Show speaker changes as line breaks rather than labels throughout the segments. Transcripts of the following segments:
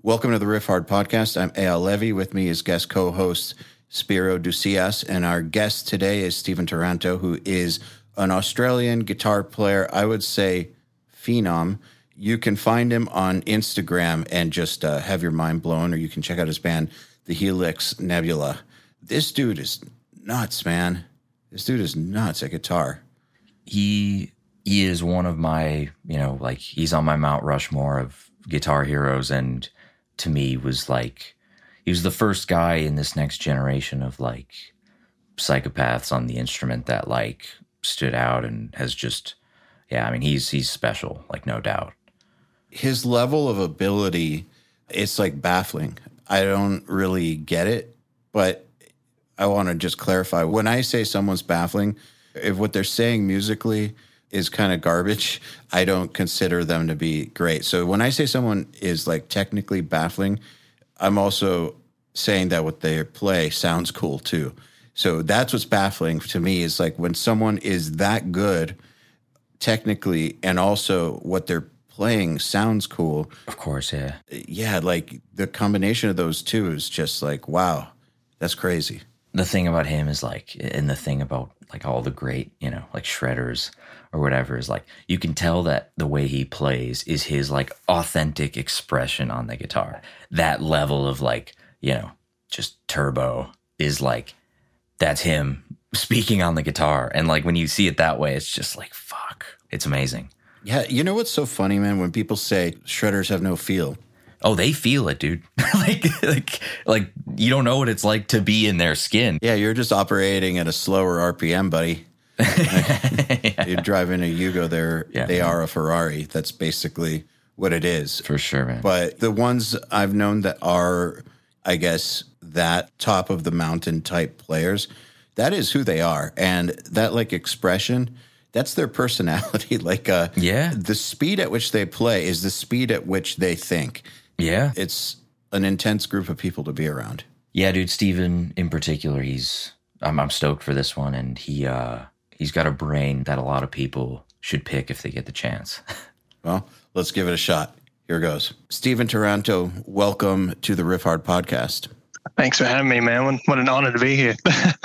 Welcome to the Riff Hard Podcast. I'm Eyal Levi. With me is guest co-host Spiro Ducias, and our guest today is Stephen Taranto, who is an Australian guitar player, I would say phenom. You can find him on Instagram and just have your mind blown, or you can check out his band, The Helix Nebula. This dude is nuts, man. This dude is nuts at guitar.
He is one of my, he's on my Mount Rushmore of guitar heroes, and to me was like, he was the first guy in this next generation of like psychopaths on the instrument that like stood out and has just, he's special, like no doubt.
His level of ability, it's like baffling. I don't really get it, but I want to just clarify. When I say someone's baffling, if what they're saying musically is kind of garbage, I don't consider them to be great. So when I say someone is like technically baffling, I'm also saying that what they play sounds cool too. So that's what's baffling to me, is like when someone is that good technically and also what they're playing sounds cool.
Of course, yeah.
Yeah, like the combination of those two is just like, wow, that's crazy.
The thing about him is like, and the thing about like all the great, like shredders or whatever, is like, you can tell that the way he plays is his like authentic expression on the guitar. That level of like, just turbo is like, that's him speaking on the guitar. And like, when you see it that way, it's just like, fuck, it's amazing.
Yeah. You know what's so funny, man? When people say shredders have no feel.
Oh, they feel it, dude. like you don't know what it's like to be in their skin.
Yeah, you're just operating at a slower RPM, buddy. Yeah. You're driving a Yugo there. Yeah, they are a Ferrari. That's basically what it is.
For sure, man.
But the ones I've known that are, I guess, that top of the mountain type players, that is who they are. And that like expression, that's their personality. The speed at which they play is the speed at which they think.
Yeah.
It's an intense group of people to be around.
Yeah, dude, Stephen in particular, I'm stoked for this one, and he's got a brain that a lot of people should pick if they get the chance.
Well, let's give it a shot. Here goes. Stephen Taranto, welcome to the Riff Hard Podcast.
Thanks for having me, man. What an honor to be here.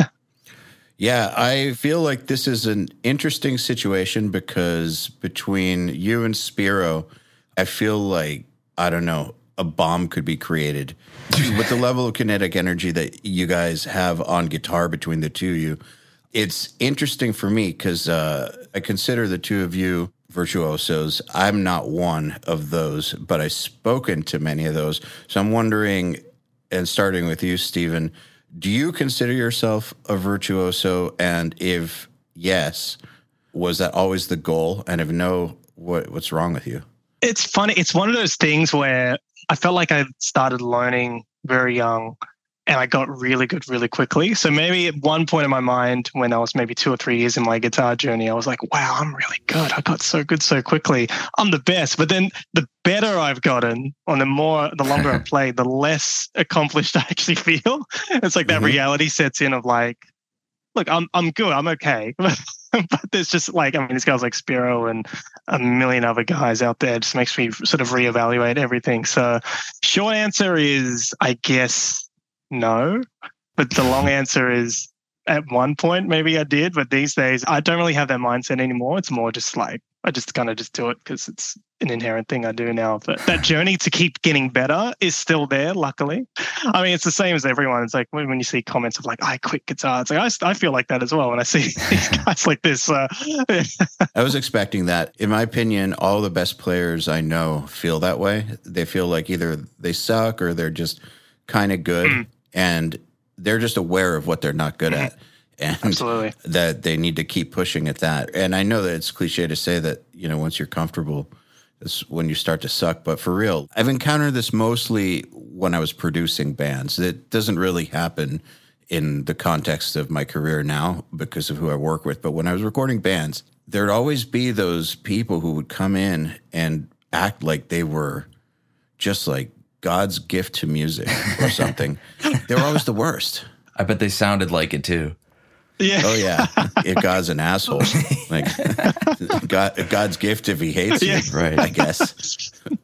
Yeah, I feel like this is an interesting situation because between you and Spiro, I feel like, I don't know, a bomb could be created. With the level of kinetic energy that you guys have on guitar between the two of you, it's interesting for me because I consider the two of you virtuosos. I'm not one of those, but I've spoken to many of those. So I'm wondering, and starting with you, Stephen, do you consider yourself a virtuoso? And if yes, was that always the goal? And if no, what's wrong with you?
It's funny. It's one of those things where I felt like I started learning very young and I got really good really quickly. So maybe at one point in my mind, when I was maybe 2 or 3 years in my guitar journey, I was like, wow, I'm really good. I got so good so quickly. I'm the best. But then the better I've gotten, or the longer I played, the less accomplished I actually feel. It's like that reality sets in of like, look, I'm good. I'm okay. But there's just like, these guys like Spiro and a million other guys out there. It just makes me sort of reevaluate everything. So short answer is, I guess, no. But the long answer is, at one point, maybe I did. But these days, I don't really have that mindset anymore. It's more just like, I just kind of just do it because it's an inherent thing I do now. But that journey to keep getting better is still there, luckily. It's the same as everyone. It's like when you see comments of like, I quit guitar. It's like, I feel like that as well when I see these guys like this.
I was expecting that. In my opinion, all the best players I know feel that way. They feel like either they suck or they're just kind of good. And they're just aware of what they're not good at. And
absolutely,
that they need to keep pushing at that. And I know that it's cliche to say that, once you're comfortable, that's when you start to suck. But for real, I've encountered this mostly when I was producing bands. It doesn't really happen in the context of my career now because of who I work with. But when I was recording bands, there'd always be those people who would come in and act like they were just like God's gift to music or something. They were always the worst.
I bet they sounded like it too.
Yeah.
Oh, yeah. If God's an asshole. Like, God's gift if he hates you,
right?
I guess.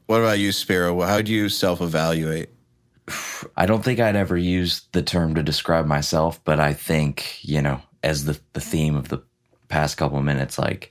What about you, Spiro? How do you self-evaluate?
I don't think I'd ever use the term to describe myself, but I think, as the theme of the past couple of minutes, like,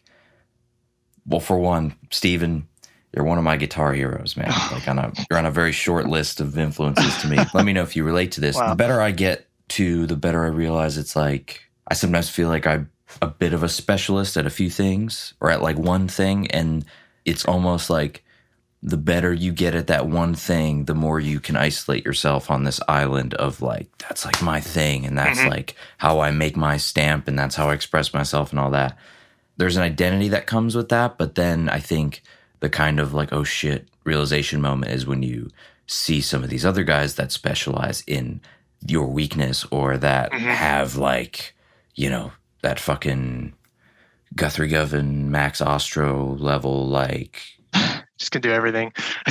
well, for one, Steven, you're one of my guitar heroes, man. Like you're on a very short list of influences to me. Let me know if you relate to this. Wow. The better I get to, the better I realize it's like, I sometimes feel like I'm a bit of a specialist at a few things or at like one thing. And it's almost like the better you get at that one thing, the more you can isolate yourself on this island of like, that's like my thing. And that's like how I make my stamp. And that's how I express myself and all that. There's an identity that comes with that. But then I think the kind of like, oh shit, realization moment is when you see some of these other guys that specialize in your weakness or that have like, that fucking Guthrie Govan, Max Ostro level, like...
Just can do everything.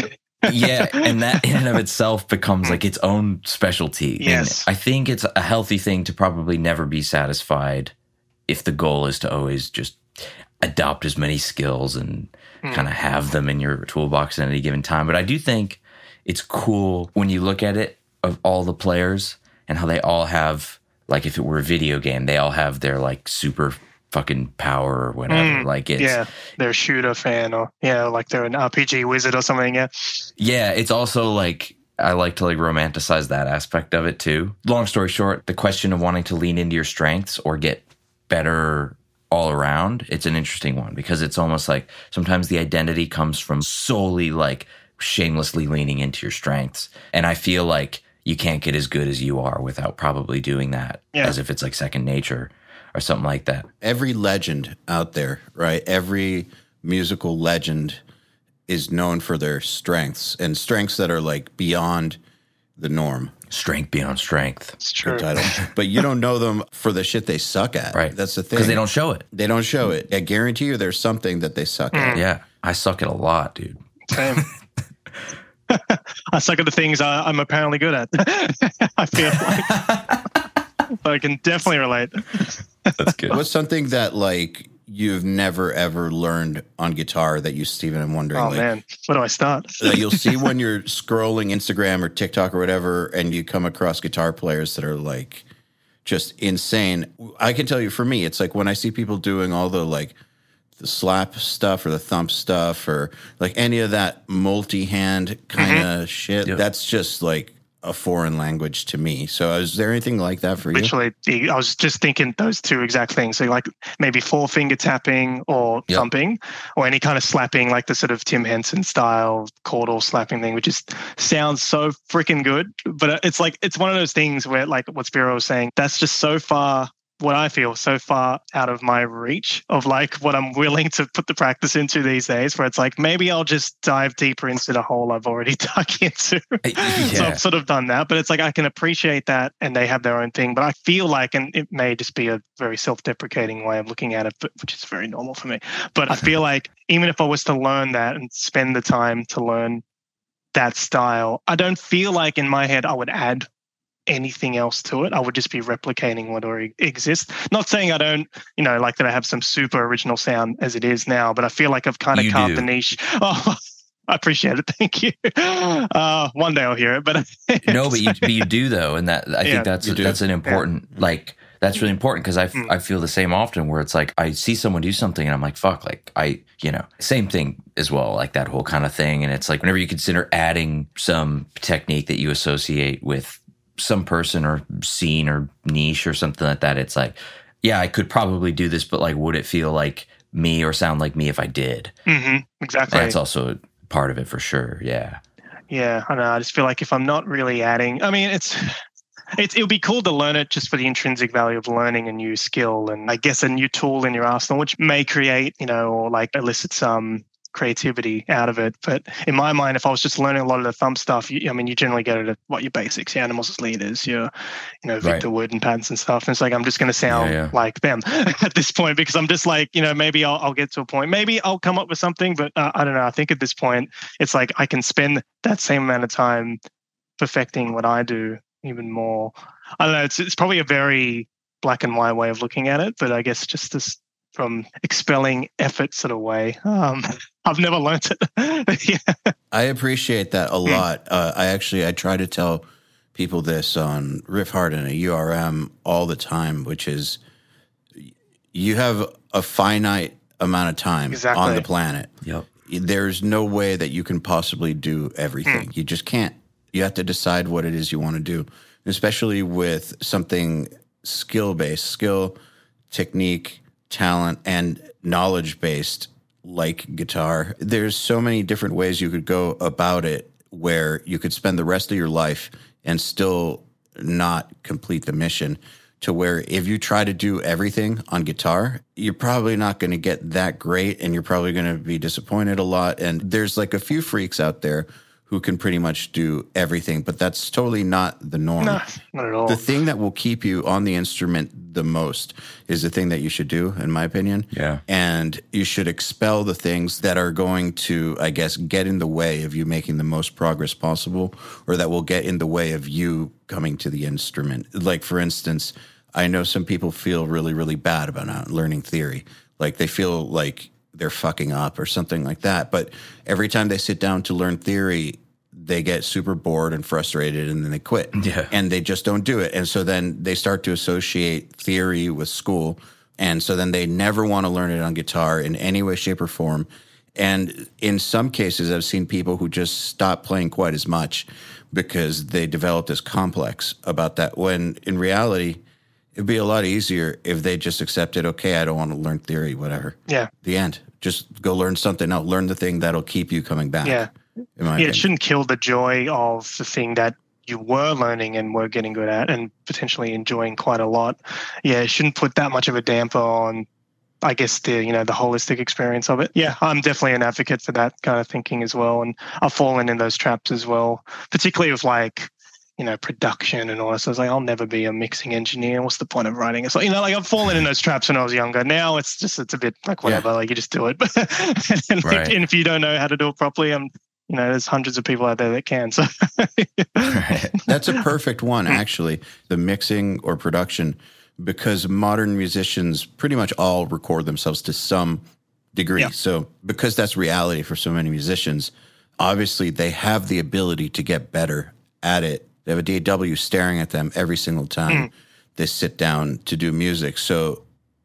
Yeah, and that in and of itself becomes like its own specialty.
Yes.
And I think it's a healthy thing to probably never be satisfied if the goal is to always just adopt as many skills and kind of have them in your toolbox at any given time. But I do think it's cool when you look at it of all the players and how they all have, like if it were a video game, they all have their like super fucking power or whatever. Like it's
they're a shooter fan or like they're an RPG wizard or something.
Yeah, it's also like I like to like romanticize that aspect of it too. Long story short, the question of wanting to lean into your strengths or get better all around, it's an interesting one because it's almost like sometimes the identity comes from solely like shamelessly leaning into your strengths. And I feel like you can't get as good as you are without probably doing that as if it's like second nature or something like that.
Every legend out there, right? Every musical legend is known for their strengths and strengths that are like beyond the norm.
Strength beyond strength.
It's true.
But you don't know them for the shit they suck at.
Right.
That's the thing.
Because they don't show it.
They don't show it. I guarantee you there's something that they suck at.
Yeah. I suck at a lot, dude.
Same. I suck at the things I'm apparently good at. I feel like I can definitely relate.
That's good.
What's something that like you've never ever learned on guitar that you, Steven, I'm wondering?
Oh
like,
man, where do I start?
That you'll see when you're scrolling Instagram or TikTok or whatever, and you come across guitar players that are like just insane. I can tell you, for me, it's like when I see people doing all the like the slap stuff or the thump stuff or like any of that multi-hand kind of shit. Yep. That's just like a foreign language to me. So is there anything like that for you?
Literally, I was just thinking those two exact things. So like maybe 4-finger tapping or thumping or any kind of slapping, like the sort of Tim Henson style chordal slapping thing, which just sounds so freaking good. But it's like, it's one of those things where like what Spiro was saying, that's just so far, what I feel so far out of my reach of like what I'm willing to put the practice into these days, where it's like, maybe I'll just dive deeper into the hole I've already dug into. So I've sort of done that, but it's like, I can appreciate that and they have their own thing, but I feel like, and it may just be a very self-deprecating way of looking at it, but, which is very normal for me. But I feel like even if I was to learn that and spend the time to learn that style, I don't feel like in my head I would add anything else to it. I would just be replicating what already exists. Not saying I don't, like that I have some super original sound as it is now, but I feel like I've kind of carved the niche. Oh, I appreciate it. Thank you. One day I'll hear it, but
no, but you do though, and that I think that's an important like. That's really important because I feel the same often where it's like I see someone do something and I'm like, fuck, like same thing as well, like that whole kind of thing. And it's like whenever you consider adding some technique that you associate with some person or scene or niche or something like that, it's like, yeah, I could probably do this, but like, would it feel like me or sound like me if I did?
Exactly.
That's also part of it for sure. Yeah.
Yeah. I know. I just feel like if I'm not really adding, I mean, it would be cool to learn it just for the intrinsic value of learning a new skill and I guess a new tool in your arsenal, which may create, or like elicit some creativity out of it. But in my mind, if I was just learning a lot of the thumb stuff, you generally get it at your basics, your Animals as Leaders, your Victor Wood and patterns and stuff. And it's like, I'm just going to sound like them at this point because I'm just like, maybe I'll get to a point, maybe I'll come up with something, but I don't know. I think at this point, it's like I can spend that same amount of time perfecting what I do even more. I don't know. It's probably a very black and white way of looking at it, but I guess just this from expelling effort sort of way. I've never learnt it. Yeah.
I appreciate that a lot. I try to tell people this on Riff Hard and a URM all the time, which is you have a finite amount of time on the planet.
Yep.
There's no way that you can possibly do everything. You just can't. You have to decide what it is you want to do, especially with something skill-based, skill, technique, talent, and knowledge-based like guitar. There's so many different ways you could go about it where you could spend the rest of your life and still not complete the mission, to where if you try to do everything on guitar, you're probably not going to get that great and you're probably going to be disappointed a lot. And there's like a few freaks out there who can pretty much do everything, but that's totally not the norm.
No, not at all.
The thing that will keep you on the instrument the most is the thing that you should do, in my opinion.
Yeah.
And you should expel the things that are going to, I guess, get in the way of you making the most progress possible, or that will get in the way of you coming to the instrument. Like, for instance, I know some people feel really, really bad about not learning theory. Like, they feel like they're fucking up or something like that. But every time they sit down to learn theory, they get super bored and frustrated and then they quit.
Yeah.
And they just don't do it. And so then they start to associate theory with school. And so then they never want to learn it on guitar in any way, shape, or form. And in some cases, I've seen people who just stop playing quite as much because they develop this complex about that, when in reality, it'd be a lot easier if they just accepted, okay, I don't want to learn theory, whatever.
Yeah.
The end. Just go learn something else. Learn the thing that'll keep you coming back.
Yeah. It shouldn't kill the joy of the thing that you were learning and were getting good at and potentially enjoying quite a lot. Yeah, it shouldn't put that much of a damper on, I guess, the holistic experience of it. Yeah, I'm definitely an advocate for that kind of thinking as well. And I've fallen in those traps as well, particularly with like, production and all that. So I was like, I'll never be a mixing engineer. What's the point of writing? So, I've fallen in those traps when I was younger. Now it's a bit like whatever, like you just do it. and if you don't know how to do it properly, there's hundreds of people out there that can. So
That's a perfect one, actually, the mixing or production, because modern musicians pretty much all record themselves to some degree. Yeah. So because that's reality for so many musicians, obviously they have the ability to get better at it. They have a DAW staring at them every single time they sit down to do music. So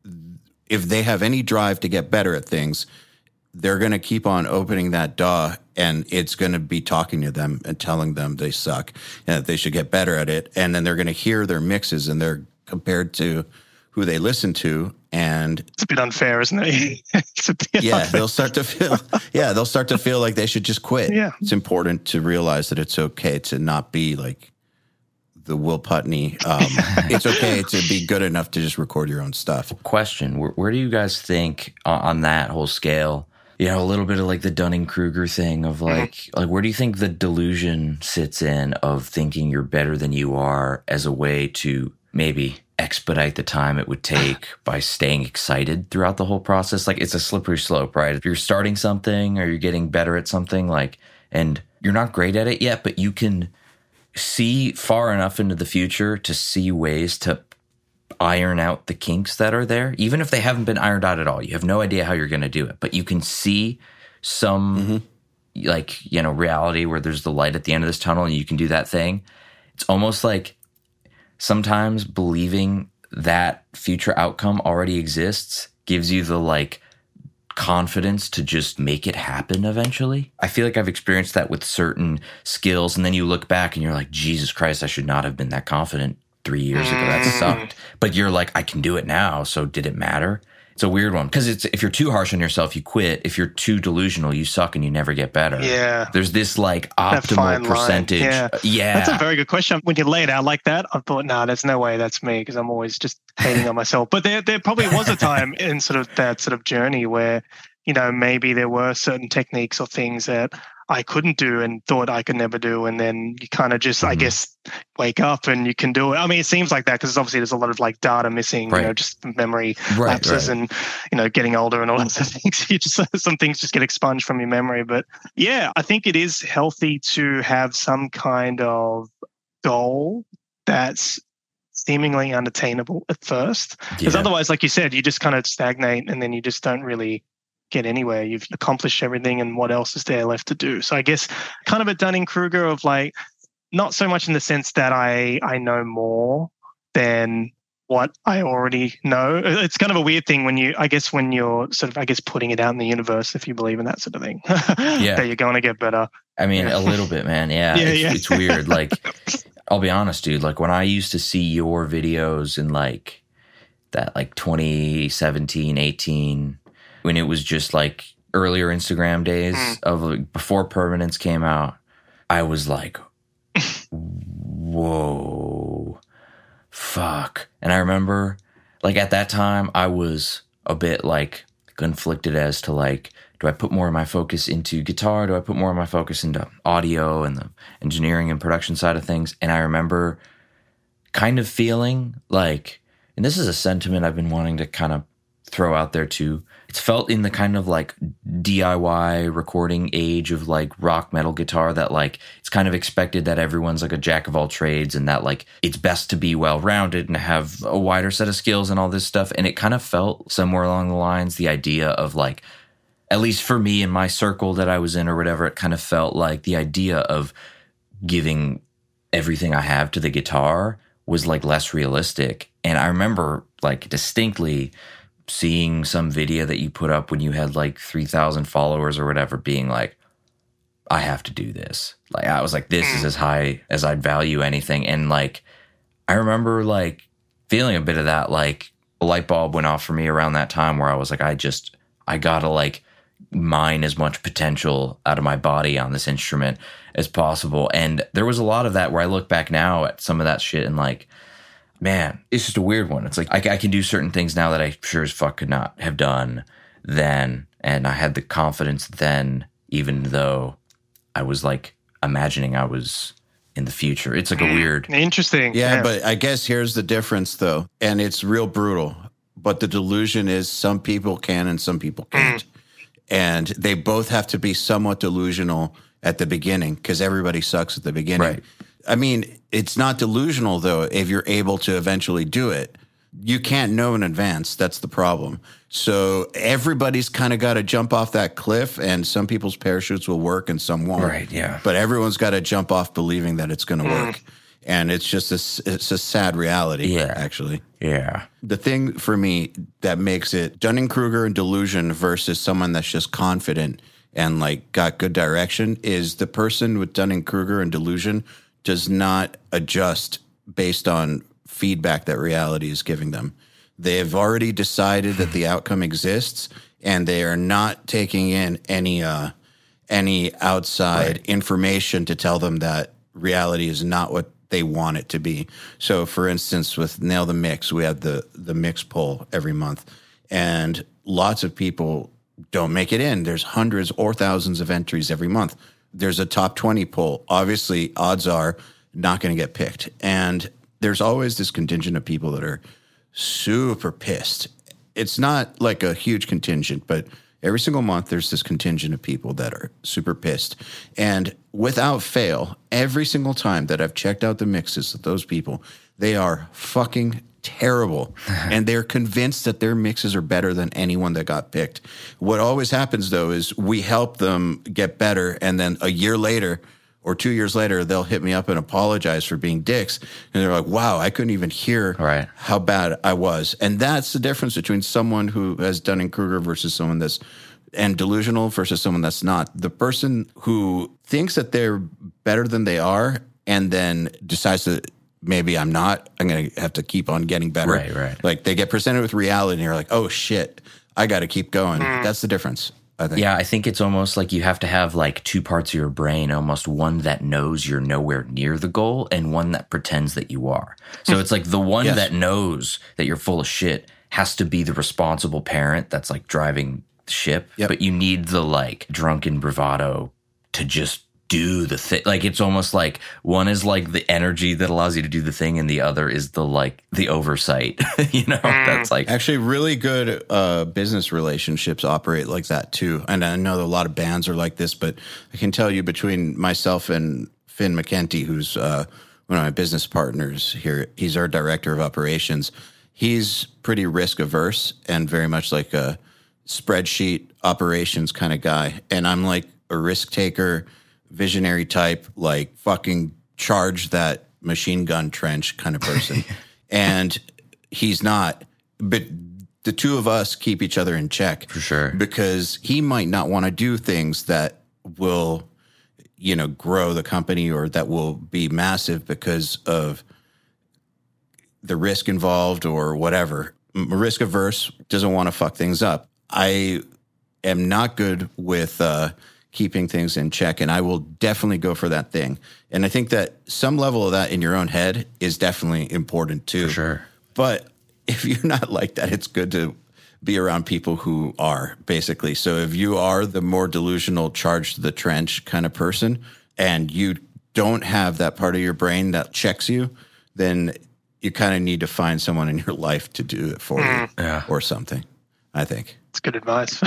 if they have any drive to get better at things, they're going to keep on opening that DAW, and it's going to be talking to them and telling them they suck and that they should get better at it. And then they're going to hear their mixes, and they're compared to who they listen to. And
it's a bit unfair, isn't it? It's a bit
unfair.
They'll
start to feel like they should just quit.
Yeah.
It's important to realize that it's okay to not be like the Will Putney. It's okay to be good enough to just record your own stuff.
Question: Where do you guys think on that whole scale? A little bit of like the Dunning-Kruger thing of like where do you think the delusion sits in of thinking you're better than you are as a way to maybe expedite the time it would take by staying excited throughout the whole process? Like, it's a slippery slope, right? If you're starting something or you're getting better at something, and you're not great at it yet, but you can see far enough into the future to see ways to iron out the kinks that are there, even if they haven't been ironed out at all. You have no idea how you're going to do it, but you can see some reality where there's the light at the end of this tunnel and you can do that thing. It's almost like sometimes believing that future outcome already exists gives you the confidence to just make it happen eventually. I feel like I've experienced that with certain skills, and then you look back and you're like, Jesus Christ, I should not have been that confident 3 years ago. That sucked. But you're like, I can do it now, so did it matter? It's a weird one, because if you're too harsh on yourself, you quit. If you're too delusional, you suck and you never get better.
Yeah.
There's this optimal percentage. Yeah.
That's a very good question. When you lay it out like that, I thought, there's no way that's me, because I'm always just hating on myself. But there probably was a time in sort of that sort of journey where, maybe there were certain techniques or things that I couldn't do and thought I could never do. And then you kind of just, I guess, wake up and you can do it. I mean, it seems like that because obviously there's a lot of data missing, just memory lapses and, getting older and all those things. Some things just get expunged from your memory. But yeah, I think it is healthy to have some kind of goal that's seemingly unattainable at first. Because otherwise, like you said, you just kind of stagnate and then you just don't really get anywhere. You've accomplished everything, and what else is there left to do? So I guess kind of a Dunning-Kruger of like, not so much in the sense that I know more than what I already know. It's kind of a weird thing when you're sort of, putting it out in the universe, if you believe in that sort of thing, that you're going to get better.
I mean, a little bit, man. Yeah. It's weird. Like, I'll be honest, dude. Like when I used to see your videos in like that, like 2017, 18, when it was just like earlier Instagram days of like, before Permanence came out, I was like, whoa, fuck. And I remember like at that time I was a bit like conflicted as to like, do I put more of my focus into guitar? Do I put more of my focus into audio and the engineering and production side of things? And I remember kind of feeling like, and this is a sentiment I've been wanting to kind of throw out there too. It's felt in the kind of like DIY recording age of like rock metal guitar that like it's kind of expected that everyone's like a jack of all trades and that like it's best to be well-rounded and have a wider set of skills and all this stuff. And it kind of felt somewhere along the lines, the idea of like, at least for me in my circle that I was in or whatever, it kind of felt like the idea of giving everything I have to the guitar was like less realistic. And I remember like distinctly seeing some video that you put up when you had like 3,000 followers or whatever being like, I have to do this. Like, I was like, this is as high as I'd value anything. And like, I remember like feeling a bit of that, like a light bulb went off for me around that time where I was like, I gotta like mine as much potential out of my body on this instrument as possible. And there was a lot of that where I look back now at some of that shit and like, man, it's just a weird one. It's like I can do certain things now that I sure as fuck could not have done then. And I had the confidence then, even though I was like imagining I was in the future. It's like a weird...
Interesting.
Yeah, but I guess here's the difference though. And it's real brutal. But the delusion is some people can and some people can't. And they both have to be somewhat delusional at the beginning because everybody sucks at the beginning.
Right.
I mean, it's not delusional, though, if you're able to eventually do it. You can't know in advance. That's the problem. So everybody's kind of got to jump off that cliff, and some people's parachutes will work and some won't.
Right, yeah.
But everyone's got to jump off believing that it's going to work. And it's just it's a sad reality, actually.
Yeah.
The thing for me that makes it Dunning-Kruger and delusion versus someone that's just confident and like got good direction is the person with Dunning-Kruger and delusion does not adjust based on feedback that reality is giving them. They have already decided that the outcome exists, and they are not taking in any outside information to tell them that reality is not what they want it to be. So, for instance, with Nail the Mix, we have the mix poll every month, and lots of people don't make it in. There's hundreds or thousands of entries every month. There's a top 20 poll. Obviously, odds are not going to get picked. And there's always this contingent of people that are super pissed. It's not like a huge contingent, but every single month there's this contingent of people that are super pissed. And without fail, every single time that I've checked out the mixes of those people, they are fucking terrible. And they're convinced that their mixes are better than anyone that got picked. What always happens, though, is we help them get better, and then a year later or 2 years later, they'll hit me up and apologize for being dicks. And they're like, wow, I couldn't even hear how bad I was. And that's the difference between someone who has Dunning-Kruger versus someone that's and delusional versus someone that's not. The person who thinks that they're better than they are and then decides that maybe I'm not, I'm going to have to keep on getting better.
Right.
Like they get presented with reality and you're like, oh shit, I got to keep going. That's the difference, I think.
Yeah, I think it's almost like you have to have like two parts of your brain, almost one that knows you're nowhere near the goal and one that pretends that you are. So it's like the one that knows that you're full of shit has to be the responsible parent that's like driving the ship. But you need the like drunken bravado to just do the thing. Like it's almost like one is like the energy that allows you to do the thing and the other is the like the oversight. You know, that's like
actually really good business relationships operate like that too. And I know that a lot of bands are like this, but I can tell you between myself and Finn McKenty, who's one of my business partners here. He's our director of operations. He's pretty risk averse and very much like a spreadsheet operations kind of guy. And I'm like a risk taker, visionary type, like fucking charge that machine gun trench kind of person. And he's not. But the two of us keep each other in check.
For sure.
Because he might not want to do things that will, grow the company or that will be massive because of the risk involved or whatever. Risk averse, doesn't want to fuck things up. I am not good with keeping things in check, and I will definitely go for that thing. And I think that some level of that in your own head is definitely important too.
For sure.
But if you're not like that, it's good to be around people who are, basically. So if you are the more delusional, charge to the trench kind of person, and you don't have that part of your brain that checks you, then you kind of need to find someone in your life to do it for you or something, I think.
It's good advice.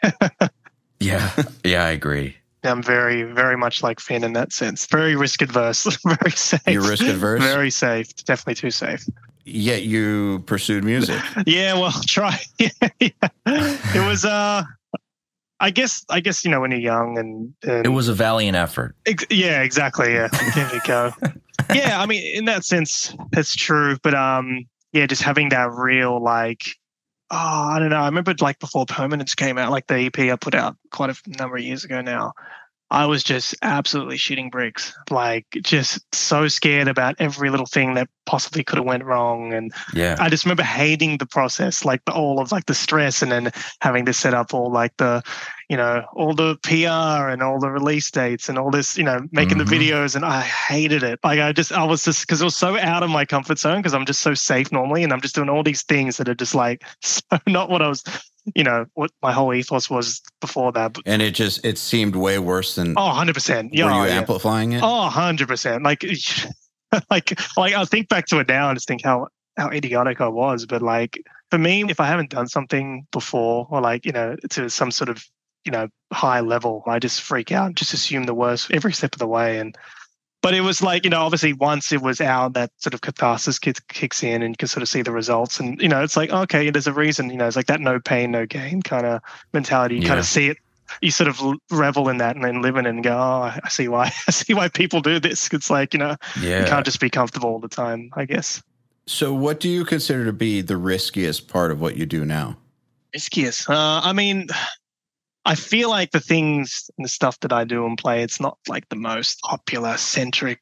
Yeah, I agree.
I'm very, very much like Finn in that sense. Very risk adverse, very safe.
You're risk adverse?
Very safe. Definitely too safe.
Yet you pursued music.
Yeah, well, try. Yeah. It was, I guess, when you're young and
it was a valiant effort.
Yeah, exactly. Yeah. There you go. Yeah. I mean, in that sense, that's true. But, just having that real, I don't know. I remember before Permanence came out, the EP I put out quite a number of years ago now, I was just absolutely shitting bricks, just so scared about every little thing that possibly could have went wrong. And I just remember hating the process, all of the stress, and then having to set up all the, all the PR and all the release dates and all this, making the videos. And I hated it. I was just, because it was so out of my comfort zone, because I'm just so safe normally. And I'm just doing all these things that are just so not what I was, what my whole ethos was before that.
And it seemed way worse than.
Oh, 100%. Yeah.
Were you amplifying it?
Oh, 100%. I think back to it now and just think how idiotic I was. But for me, if I haven't done something before or to some sort of, high level, I just freak out, just assume the worst every step of the way. But it was obviously once it was out, that sort of catharsis kicks in and you can sort of see the results. And, it's okay, there's a reason, it's that no pain, no gain kind of mentality. You kind of see it, you sort of revel in that and then live in it and go, oh, I see why people do this. It's you can't just be comfortable all the time, I guess.
So what do you consider to be the riskiest part of what you do now?
Riskiest? I mean, I feel like the things and the stuff that I do and play, it's not the most popular centric,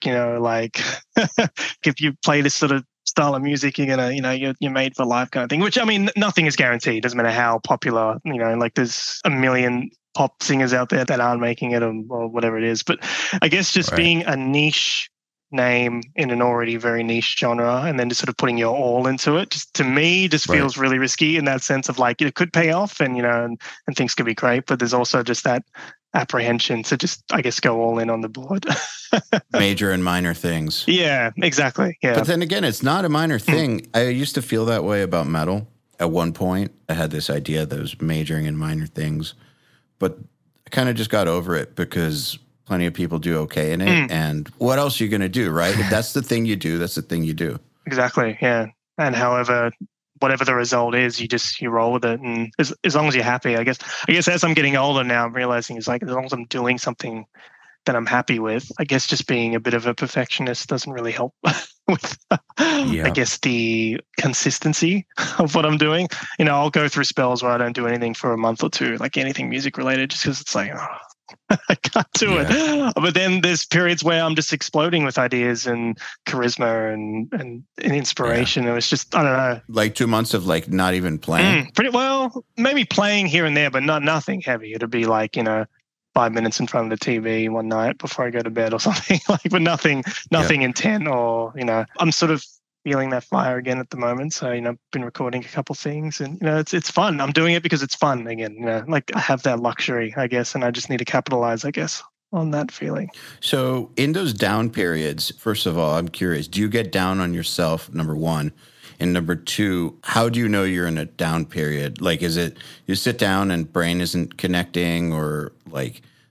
if you play this sort of style of music, you're gonna, you're made for life kind of thing, which I mean, nothing is guaranteed. It doesn't matter how popular, there's a million pop singers out there that aren't making it or whatever it is. But I guess just being a niche name in an already very niche genre and then just sort of putting your all into it, just to me feels really risky in that sense of it could pay off and and things could be great, but there's also just that apprehension to just, I guess, go all in on the board.
Major and minor things.
Yeah, exactly. Yeah.
But then again, it's not a minor thing. I used to feel that way about metal. At one point, I had this idea that I was majoring in minor things, but I kind of just got over it because plenty of people do okay in it. And what else are you going to do, right? If that's the thing you do, that's the thing you do.
Exactly, yeah. And whatever the result is, you roll with it. And as long as you're happy, I guess as I'm getting older now, I'm realizing as long as I'm doing something that I'm happy with, I guess just being a bit of a perfectionist doesn't really help with, I guess, the consistency of what I'm doing. I'll go through spells where I don't do anything for a month or two, anything music related, just because it's I can't do it. But then there's periods where I'm just exploding with ideas and charisma and inspiration. And it's just, I don't know.
2 months of not even playing?
Pretty well, maybe playing here and there, but nothing heavy. It'll be 5 minutes in front of the TV one night before I go to bed or something, but nothing intent or, I'm sort of feeling that fire again at the moment. So, I've been recording a couple things and, it's fun. I'm doing it because it's fun again, I have that luxury, I guess, and I just need to capitalize, I guess, on that feeling.
So in those down periods, first of all, I'm curious, do you get down on yourself, number one? And number two, how do you know you're in a down period? Is it you sit down and brain isn't connecting or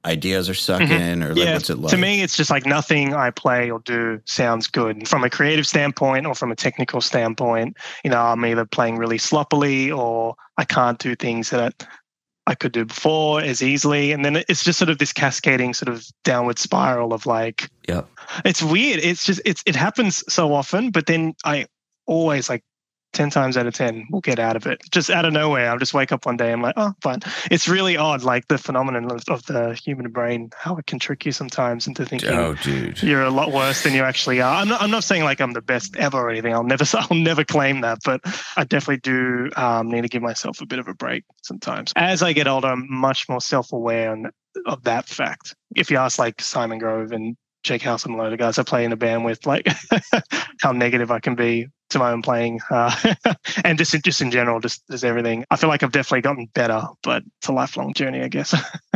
ideas are sucking in, or like, what's it like?
To me, it's just like nothing I play or do sounds good from a creative standpoint or from a technical standpoint. I'm either playing really sloppily or I can't do things that I could do before as easily. And then it's just sort of this cascading sort of downward spiral of like,
Yep.
It's weird. It's just, it happens so often, but then I always like 10 times out of 10 will get out of it. Just out of nowhere. I'll just wake up one day. I'm like, oh, fine. It's really odd, like the phenomenon of the human brain, how it can trick you sometimes into thinking you're a lot worse than you actually are. I'm not saying like I'm the best ever or anything. I'll never claim that, but I definitely do need to give myself a bit of a break sometimes. As I get older, I'm much more self-aware of that fact. If you ask like Simon Grove and Jake House and a load of guys I play in a band with, like how negative I can be to my own playing, and just in general, just everything. I feel like I've definitely gotten better, but it's a lifelong journey, I guess.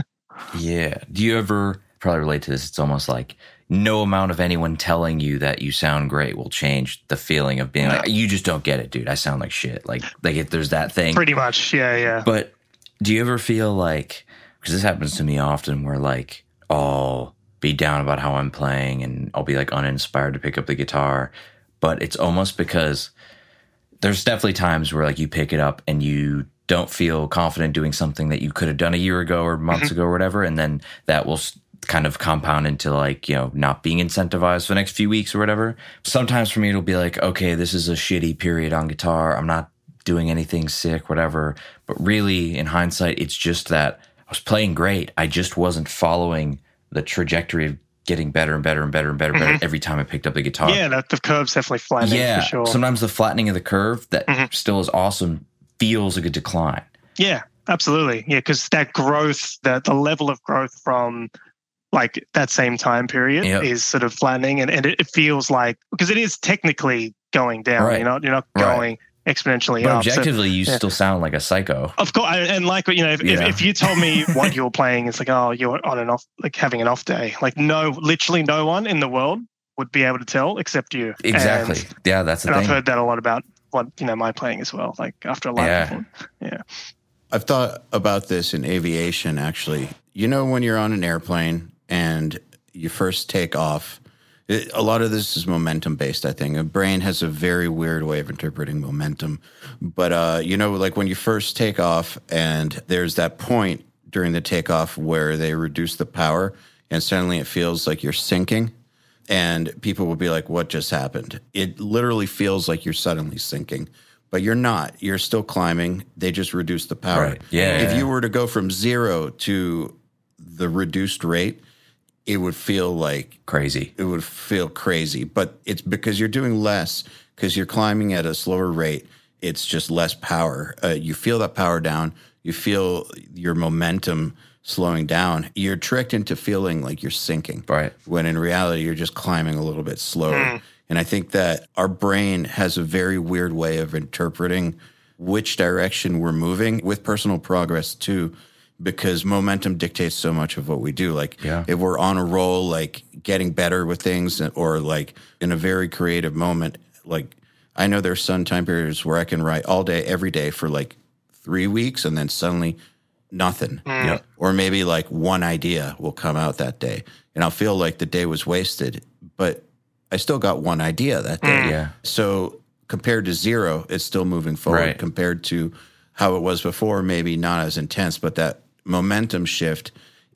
Yeah. Do you ever probably relate to this? It's almost like no amount of anyone telling you that you sound great will change the feeling of being like, you just don't get it, dude. I sound like shit. Like if there's that thing.
Pretty much, yeah.
But do you ever feel like, because this happens to me often, where like I'll be down about how I'm playing and I'll be like uninspired to pick up the guitar, but it's almost because there's definitely times where like you pick it up and you don't feel confident doing something that you could have done a year ago or months ago or whatever, and then that will kind of compound into like, not being incentivized for the next few weeks or whatever. Sometimes for me it'll be like, okay, this is a shitty period on guitar, I'm not doing anything sick, whatever. But really, in hindsight, it's just that I was playing great, I just wasn't following the trajectory of getting better and better and better and better, and better every time I picked up the guitar.
Yeah, the curve's definitely flattening for sure.
Sometimes the flattening of the curve that still is awesome feels like a decline. Yeah,
absolutely. Yeah, because that growth, the level of growth from like that same time period is sort of flattening, and it feels like, because it is technically going down. Right. You're not going exponentially
but
up.
Objectively, you still sound like a psycho.
Of course, and like if you told me what you're playing, it's like, oh, you're on and off, like having an off day. Like literally no one in the world would be able to tell except you.
Exactly. That's the thing.
I've heard that a lot about what my playing as well. Like after a live performance. Yeah.
I've thought about this in aviation actually. When you're on an airplane and you first take off. A lot of this is momentum-based, I think. A brain has a very weird way of interpreting momentum. But, like when you first take off and there's that point during the takeoff where they reduce the power and suddenly it feels like you're sinking, and people will be like, what just happened? It literally feels like you're suddenly sinking, but you're not. You're still climbing. They just reduced the power.
Right. Yeah.
If you were to go from 0 to the reduced rate, it would feel like
crazy.
It would feel crazy, but it's because you're doing less, because you're climbing at a slower rate. It's just less power. You feel that power down. You feel your momentum slowing down. You're tricked into feeling like you're sinking.
Right.
When in reality, you're just climbing a little bit slower. And I think that our brain has a very weird way of interpreting which direction we're moving with personal progress too. Because momentum dictates so much of what we do. Like if we're on a roll, like getting better with things, or like in a very creative moment, like I know there's some time periods where I can write all day, every day for like 3 weeks, and then suddenly nothing. Or maybe like one idea will come out that day, and I'll feel like the day was wasted, but I still got one idea that day. So compared to 0, it's still moving forward.
Right.
Compared to how it was before, maybe not as intense, but that momentum shift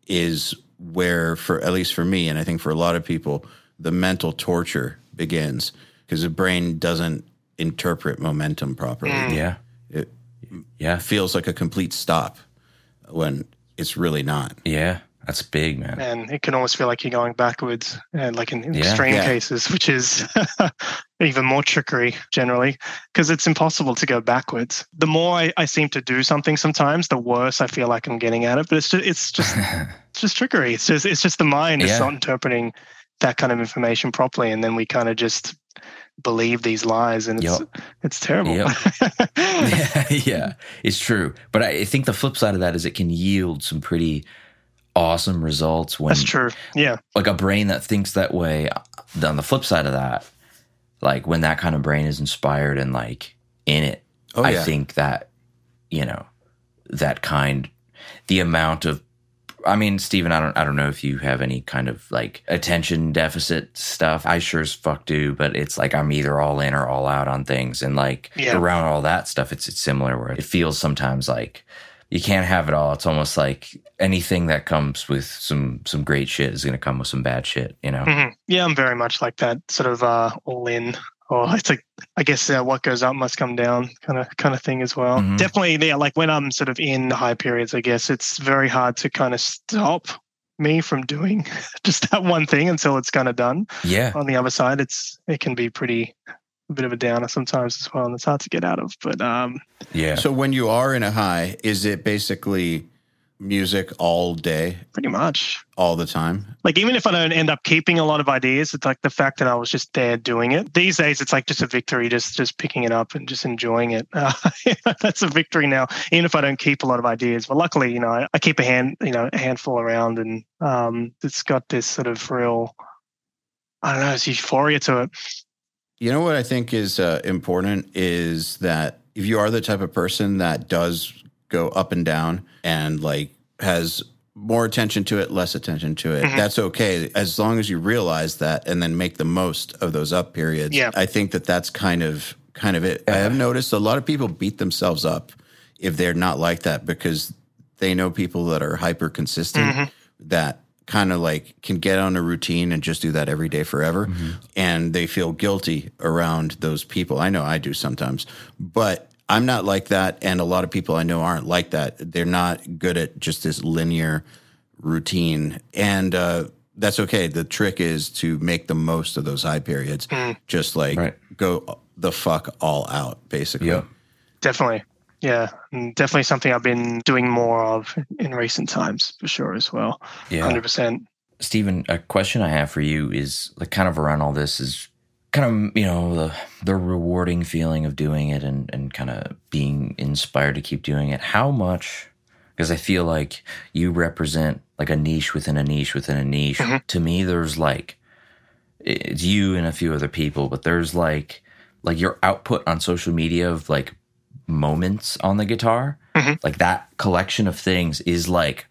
is where, at least for me, and I think for a lot of people, the mental torture begins, because the brain doesn't interpret momentum properly. It feels like a complete stop when it's really not.
Yeah, that's big, man.
And it can almost feel like you're going backwards, and like in extreme cases, which is even more trickery generally, because it's impossible to go backwards. The more I seem to do something sometimes, the worse I feel like I'm getting at it. But it's just trickery. It's just the mind is not interpreting that kind of information properly, and then we kind of just believe these lies, and it's terrible.
Yeah, it's true. But I think the flip side of that is it can yield some pretty awesome results when
that's true. Yeah,
like a brain that thinks that way. On the flip side of that, like when that kind of brain is inspired and like in it, I think that the amount of I mean, Steven, I don't know if you have any kind of like attention deficit stuff. I sure as fuck do, but it's like I'm either all in or all out on things. And like around all that stuff, it's similar where it feels sometimes like you can't have it all. It's almost like anything that comes with some great shit is going to come with some bad shit, you know?
Mm-hmm. Yeah, I'm very much like that sort of all in. Or it's like, I guess what goes up must come down kind of thing as well.
Mm-hmm.
Definitely, yeah, like when I'm sort of in high periods, I guess it's very hard to kind of stop me from doing just that one thing until it's kind of done.
Yeah.
On the other side, it can be a bit of a downer sometimes as well, and it's hard to get out of. But
yeah.
So when you are in a high, is it basically music all day?
Pretty much.
All the time? Like
even if I don't end up keeping a lot of ideas, it's like the fact that I was just there doing it. These days, it's like just a victory, just picking it up and just enjoying it. That's a victory now, even if I don't keep a lot of ideas. But luckily, I keep a handful around, and it's got this sort of real, I don't know, it's euphoria to it.
You know what I think is important is that if you are the type of person that does go up and down and like has more attention to it, less attention to it, that's okay as long as you realize that and then make the most of those up periods.
Yeah.
I think that's kind of it. I have noticed a lot of people beat themselves up if they're not like that because they know people that are hyper consistent that kind of like can get on a routine and just do that every day forever. And they feel guilty around those people. I know I do sometimes, but I'm not like that. And a lot of people I know aren't like that. They're not good at just this linear routine. And that's okay. The trick is to make the most of those high periods. Just like go the fuck all out, basically.
Yeah.
Definitely. Yeah, and definitely something I've been doing more of in recent times for sure as well.
Yeah.
100%.
Steven, a question I have for you is like kind of around all this is kind of, the rewarding feeling of doing it and kind of being inspired to keep doing it. How much, because I feel like you represent like a niche within a niche within a niche. To me, there's like, it's you and a few other people, but there's like your output on social media of like moments on the guitar, like that collection of things is like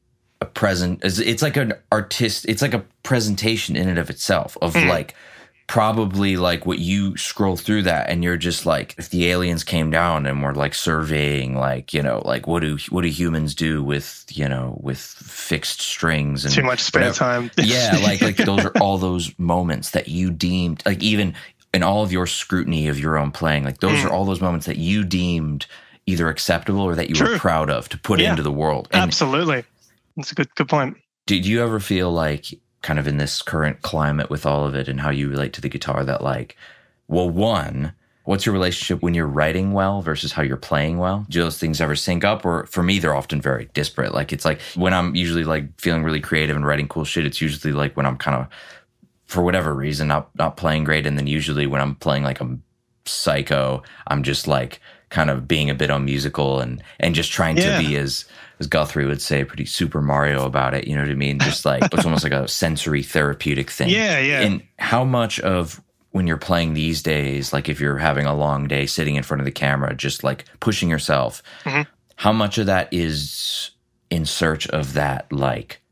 a present. It's like an artist. It's like a presentation in and of itself of like probably like what you scroll through that and you're just like, if the aliens came down and were like surveying, like, like what do humans do with, with fixed strings and
too much spare time.
Yeah. Like those are all those moments that you deemed like even in all of your scrutiny of your own playing, like those are all those moments that you deemed either acceptable or that you were proud of to put into the world. And
absolutely. That's a good point.
Did you ever feel like kind of in this current climate with all of it and how you relate to the guitar that like, well, one, what's your relationship when you're writing well versus how you're playing well? Do those things ever sync up? Or for me, they're often very disparate. Like it's like when I'm usually like feeling really creative and writing cool shit, it's usually like when I'm kind of, for whatever reason, not playing great. And then usually when I'm playing like a psycho, I'm just like kind of being a bit unmusical and just trying to be as Guthrie would say, pretty Super Mario about it. You know what I mean? Just like, it's almost like a sensory therapeutic thing.
Yeah.
And how much of when you're playing these days, like if you're having a long day sitting in front of the camera, just like pushing yourself, how much of that is in search of that like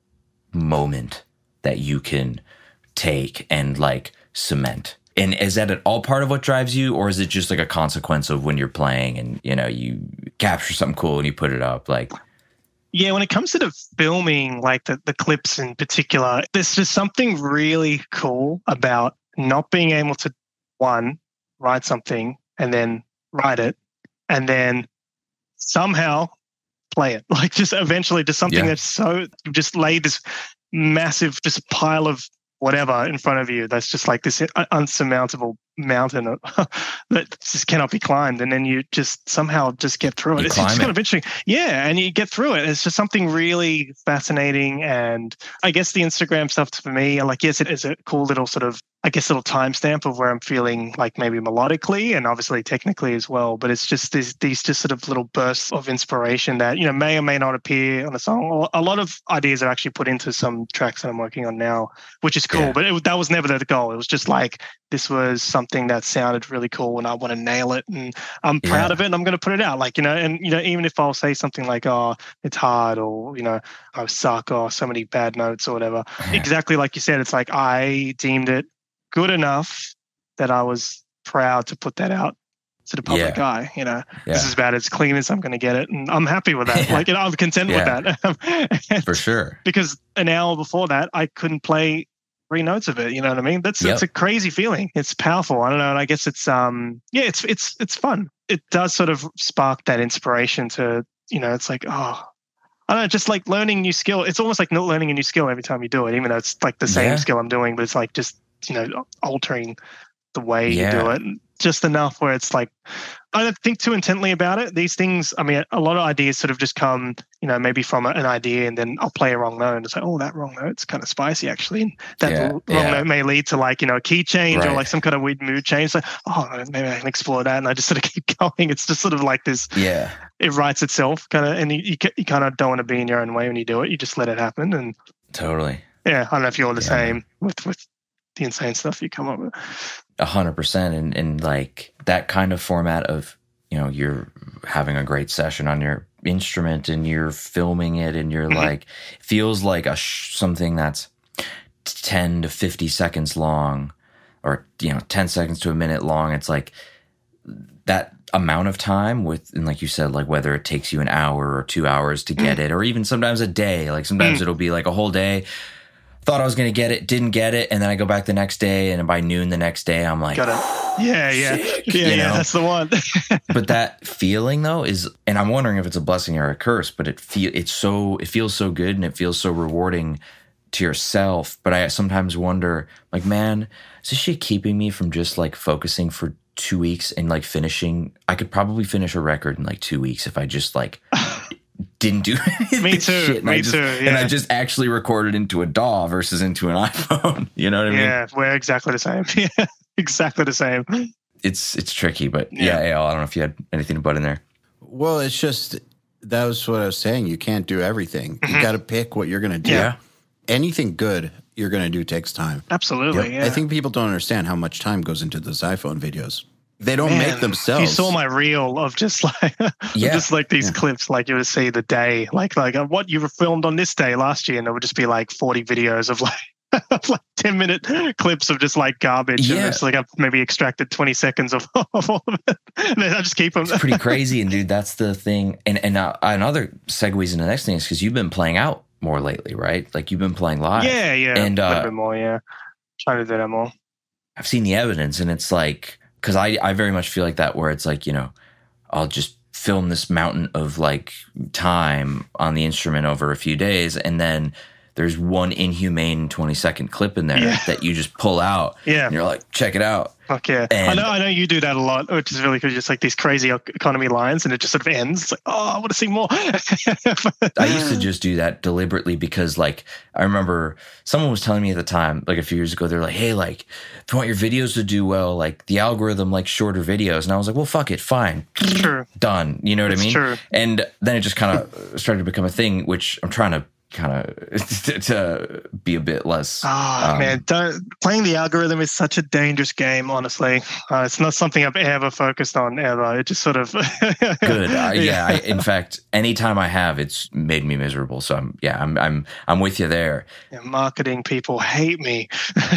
moment that you can take and like cement? And is that at all part of what drives you, or is it just like a consequence of when you're playing and you capture something cool and you put it up? Like,
yeah, when it comes to the filming, like the clips in particular, there's just something really cool about not being able to write something and then write it and then somehow play it. Like just eventually just something that's so, you've just laid this massive just pile of whatever in front of you that's just like this unsurmountable mountain that just cannot be climbed, and then you just somehow just get through it. It's just kind of interesting. Yeah, and you get through it. It's just something really fascinating, and I guess the Instagram stuff for me, like, yes, it is a cool little sort of I guess, little timestamp of where I'm feeling like maybe melodically and obviously technically as well. But it's just these just sort of little bursts of inspiration that, may or may not appear on a song. A lot of ideas are actually put into some tracks that I'm working on now, which is cool.
Yeah.
But that was never the goal. It was just like, this was something that sounded really cool and I want to nail it. And I'm proud of it and I'm going to put it out. Like, even if I'll say something like, oh, it's hard, or, I suck, or so many bad notes or whatever. Exactly like you said, it's like I deemed it good enough that I was proud to put that out to the public eye. This is about as clean as I'm going to get it, and I'm happy with that. Like, I'm content with that.
For sure.
Because an hour before that, I couldn't play 3 notes of it. You know what I mean? That's a crazy feeling. It's powerful. I don't know. And I guess it's it's fun. It does sort of spark that inspiration to, it's like, oh, I don't know, just like learning new skill. It's almost like not learning a new skill every time you do it, even though it's like the same skill I'm doing, but it's like just, altering the way you do it just enough where it's like, I don't think too intently about it. These things, I mean, a lot of ideas sort of just come, maybe from an idea, and then I'll play a wrong note and it's like, oh, that wrong note's kind of spicy actually. And that wrong note may lead to like, a key change or like some kind of weird mood change. Like, oh, maybe I can explore that. And I just sort of keep going. It's just sort of like this, it writes itself kind of, and you kind of don't want to be in your own way when you do it. You just let it happen. And
totally.
Yeah. I don't know if you're the same with the insane stuff you come up with.
100%. And like that kind of format of, you're having a great session on your instrument and you're filming it and you're like, feels like something that's 10 to 50 seconds long, or, 10 seconds to a minute long. It's like that amount of time and like you said, like whether it takes you an hour or 2 hours to get it, or even sometimes a day, like sometimes it'll be like a whole day. Thought I was going to get it, didn't get it, and then I go back the next day, and by noon the next day, I'm like,
that's the one.
But that feeling though is, and I'm wondering if it's a blessing or a curse, but it feels so good and it feels so rewarding to yourself. But I sometimes wonder, like, man, is this shit keeping me from just like focusing for 2 weeks and like finishing? I could probably finish a record in like 2 weeks if I just like. Didn't do anything.
Me too.
And I just actually recorded into a DAW versus into an iPhone. You know what I mean?
Yeah, we're exactly the same. Yeah, exactly the same.
It's tricky, but I don't know if you had anything to butt in there.
Well, it's just, that was what I was saying. You can't do everything. You got to pick what you're going to do.
Yeah.
Anything good you're going to do takes time.
Absolutely. Yeah.
I think people don't understand how much time goes into those iPhone videos. They don't make themselves.
You saw my reel of just like, just like these clips, like you would see the day, like what you filmed on this day last year, and it would just be like 40 videos of like 10-minute clips of just like garbage. And it's like I've maybe extracted 20 seconds of all of it. And then I just keep them.
It's pretty crazy. And dude, that's the thing. And another segues into the next thing is because you've been playing out more lately, right? Like you've been playing live.
Yeah.
And
a little bit more, trying to do that more.
I've seen the evidence, and it's like, because I very much feel like that, where it's like, I'll just film this mountain of like time on the instrument over a few days, and then there's one inhumane 20-second clip in there that you just pull out. Yeah. And you're like, check it out.
Fuck yeah. And I know you do that a lot, which is really good. Just like these crazy economy lines, and it just sort of ends. It's like, oh, I want to see more.
I used to just do that deliberately because, like, I remember someone was telling me at the time, like a few years ago, they're like, hey, like, if you want your videos to do well, like, the algorithm likes shorter videos. And I was like, well, fuck it, fine.
True.
Done. You know what I mean?
True.
And then it just kind of started to become a thing, which I'm trying to kind of to be a bit less.
Man, playing the algorithm is such a dangerous game. Honestly, it's not something I've ever focused on ever. It just sort of
good. In fact, anytime I have, it's made me miserable. So I'm with you there.
Yeah, marketing people hate me.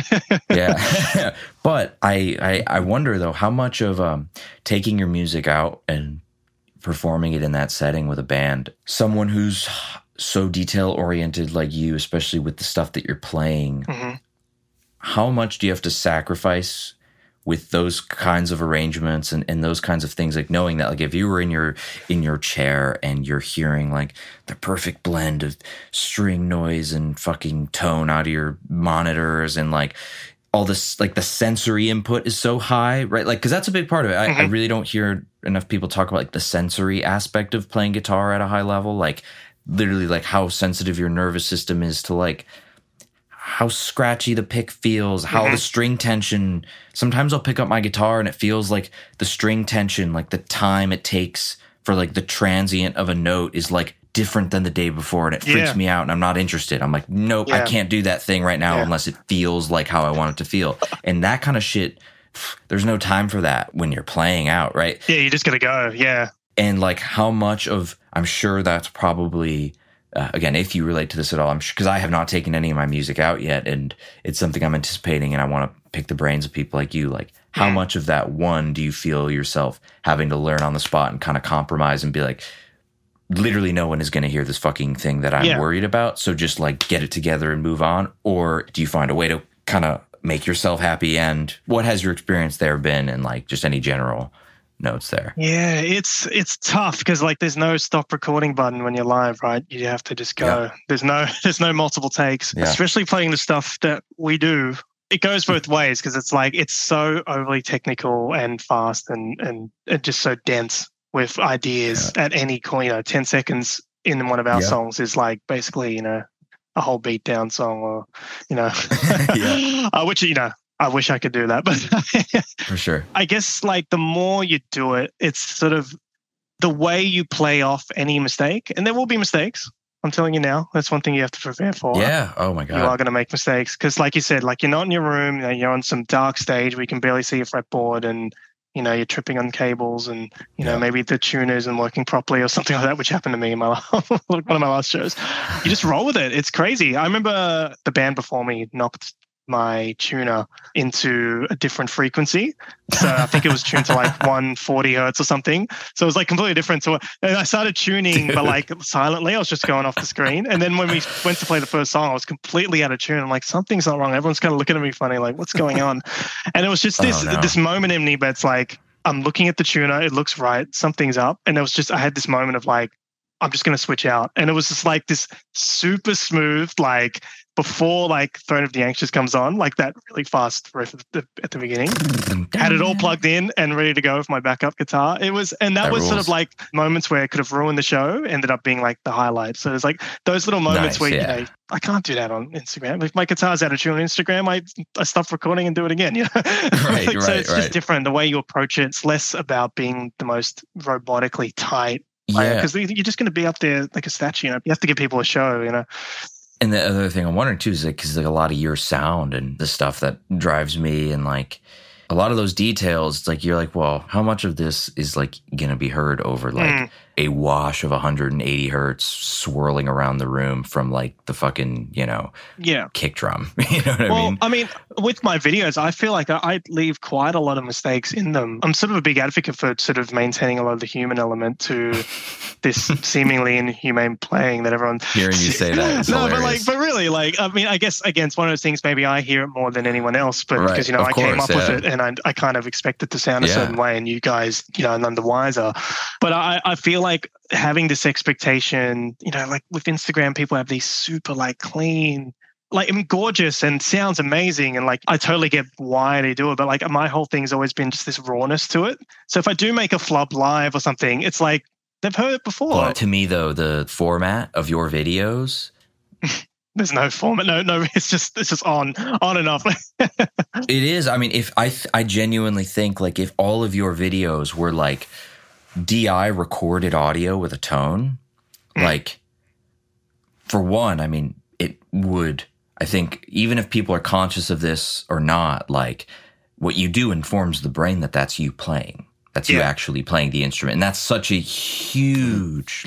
Yeah, but I wonder though how much of taking your music out and performing it in that setting with a band, someone who's so detail oriented like you, especially with the stuff that you're playing, how much do you have to sacrifice with those kinds of arrangements and those kinds of things? Like knowing that, like if you were in your chair and you're hearing like the perfect blend of string noise and fucking tone out of your monitors, and like all this, like the sensory input is so high, right? Like, cause that's a big part of it. I really don't hear enough people talk about like the sensory aspect of playing guitar at a high level. Like, literally like how sensitive your nervous system is to like how scratchy the pick feels, how the string tension. Sometimes I'll pick up my guitar and it feels like the string tension, like the time it takes for like the transient of a note is like different than the day before, and it freaks me out and I'm not interested. I'm like, nope, I can't do that thing right now unless it feels like how I want it to feel. And that kind of shit, there's no time for that when you're playing out, right?
Yeah, you just gotta go. Yeah.
And like how much of, I'm sure that's probably, again, if you relate to this at all, I'm sure, because I have not taken any of my music out yet, and it's something I'm anticipating, and I want to pick the brains of people like you. Like, how much of that one do you feel yourself having to learn on the spot and kind of compromise and be like, literally no one is going to hear this fucking thing that I'm worried about, so just like get it together and move on? Or do you find a way to kind of make yourself happy? And what has your experience there been, and like just any general notes there?
Yeah, it's tough because like there's no stop recording button when you're live, right? You have to just go. There's no multiple takes, especially playing the stuff that we do. It goes both ways because it's like it's so overly technical and fast and just so dense with ideas at any point. 10 seconds in one of our songs is like basically, a whole beat down song, or, which, I wish I could do that, but
for sure.
I guess like the more you do it, it's sort of the way you play off any mistake, and there will be mistakes. I'm telling you now, that's one thing you have to prepare for.
Yeah. Oh my God.
You are going to make mistakes because, like you said, like you're not in your room, you're on some dark stage where you can barely see your fretboard, and you're tripping on cables, and maybe the tuner isn't working properly or something like that, which happened to me in my one of my last shows. You just roll with it. It's crazy. I remember the band before me knocked my tuner into a different frequency. So I think it was tuned to like 140 hertz or something. So it was like completely different. So and I started tuning, but like silently, I was just going off the screen. And then when we went to play the first song, I was completely out of tune. I'm like, something's not wrong. Everyone's kind of looking at me funny, like, what's going on? And it was just this moment in me, but it's like, I'm looking at the tuner, it looks right, something's up. And it was just, I had this moment of like, I'm just going to switch out. And it was just like this super smooth, like before like Throne of the Anxious comes on, like that really fast riff at the beginning. Had it all plugged in and ready to go with my backup guitar. It was, and that was rules. Sort of like moments where it could have ruined the show, ended up being like the highlight. So there's like those little moments where, I can't do that on Instagram. If my guitar's out of tune on Instagram, I stop recording and do it again.
Right,
so it's just different. The way you approach it, it's less about being the most robotically tight. Because you're just going to be up there like a statue. You have to give people a show.
And the other thing I'm wondering too is because like a lot of your sound and the stuff that drives me, and like a lot of those details, it's like you're like, well, how much of this is like going to be heard over like a wash of 180 hertz swirling around the room from like the fucking kick drum. You know what I mean? With my videos, I feel like I leave quite a lot of mistakes in them. I'm sort of a big advocate for sort of maintaining a lot of the human element to this seemingly inhumane playing that everyone's hearing you say that.
But really, I guess again, it's one of those things. Maybe I hear it more than anyone else, but because I came up with it, and I kind of expect it to sound a certain way, and you guys, none the wiser. But I feel like having this expectation, like with Instagram, people have these super like clean, like gorgeous and sounds amazing, and like I totally get why they do it, but like my whole thing's always been just this rawness to it. So if I do make a flub live or something, it's like they've heard it before. Well, to me though, the format of your videos, there's no format, no, it's just on and off. It is. I mean, if I genuinely think like if all of your videos were like DI recorded audio with a tone, like for one, I mean, it would, I think, even if people are conscious of this or not, like what you do informs the brain that that's you playing. That's you actually playing the instrument. And that's such a huge,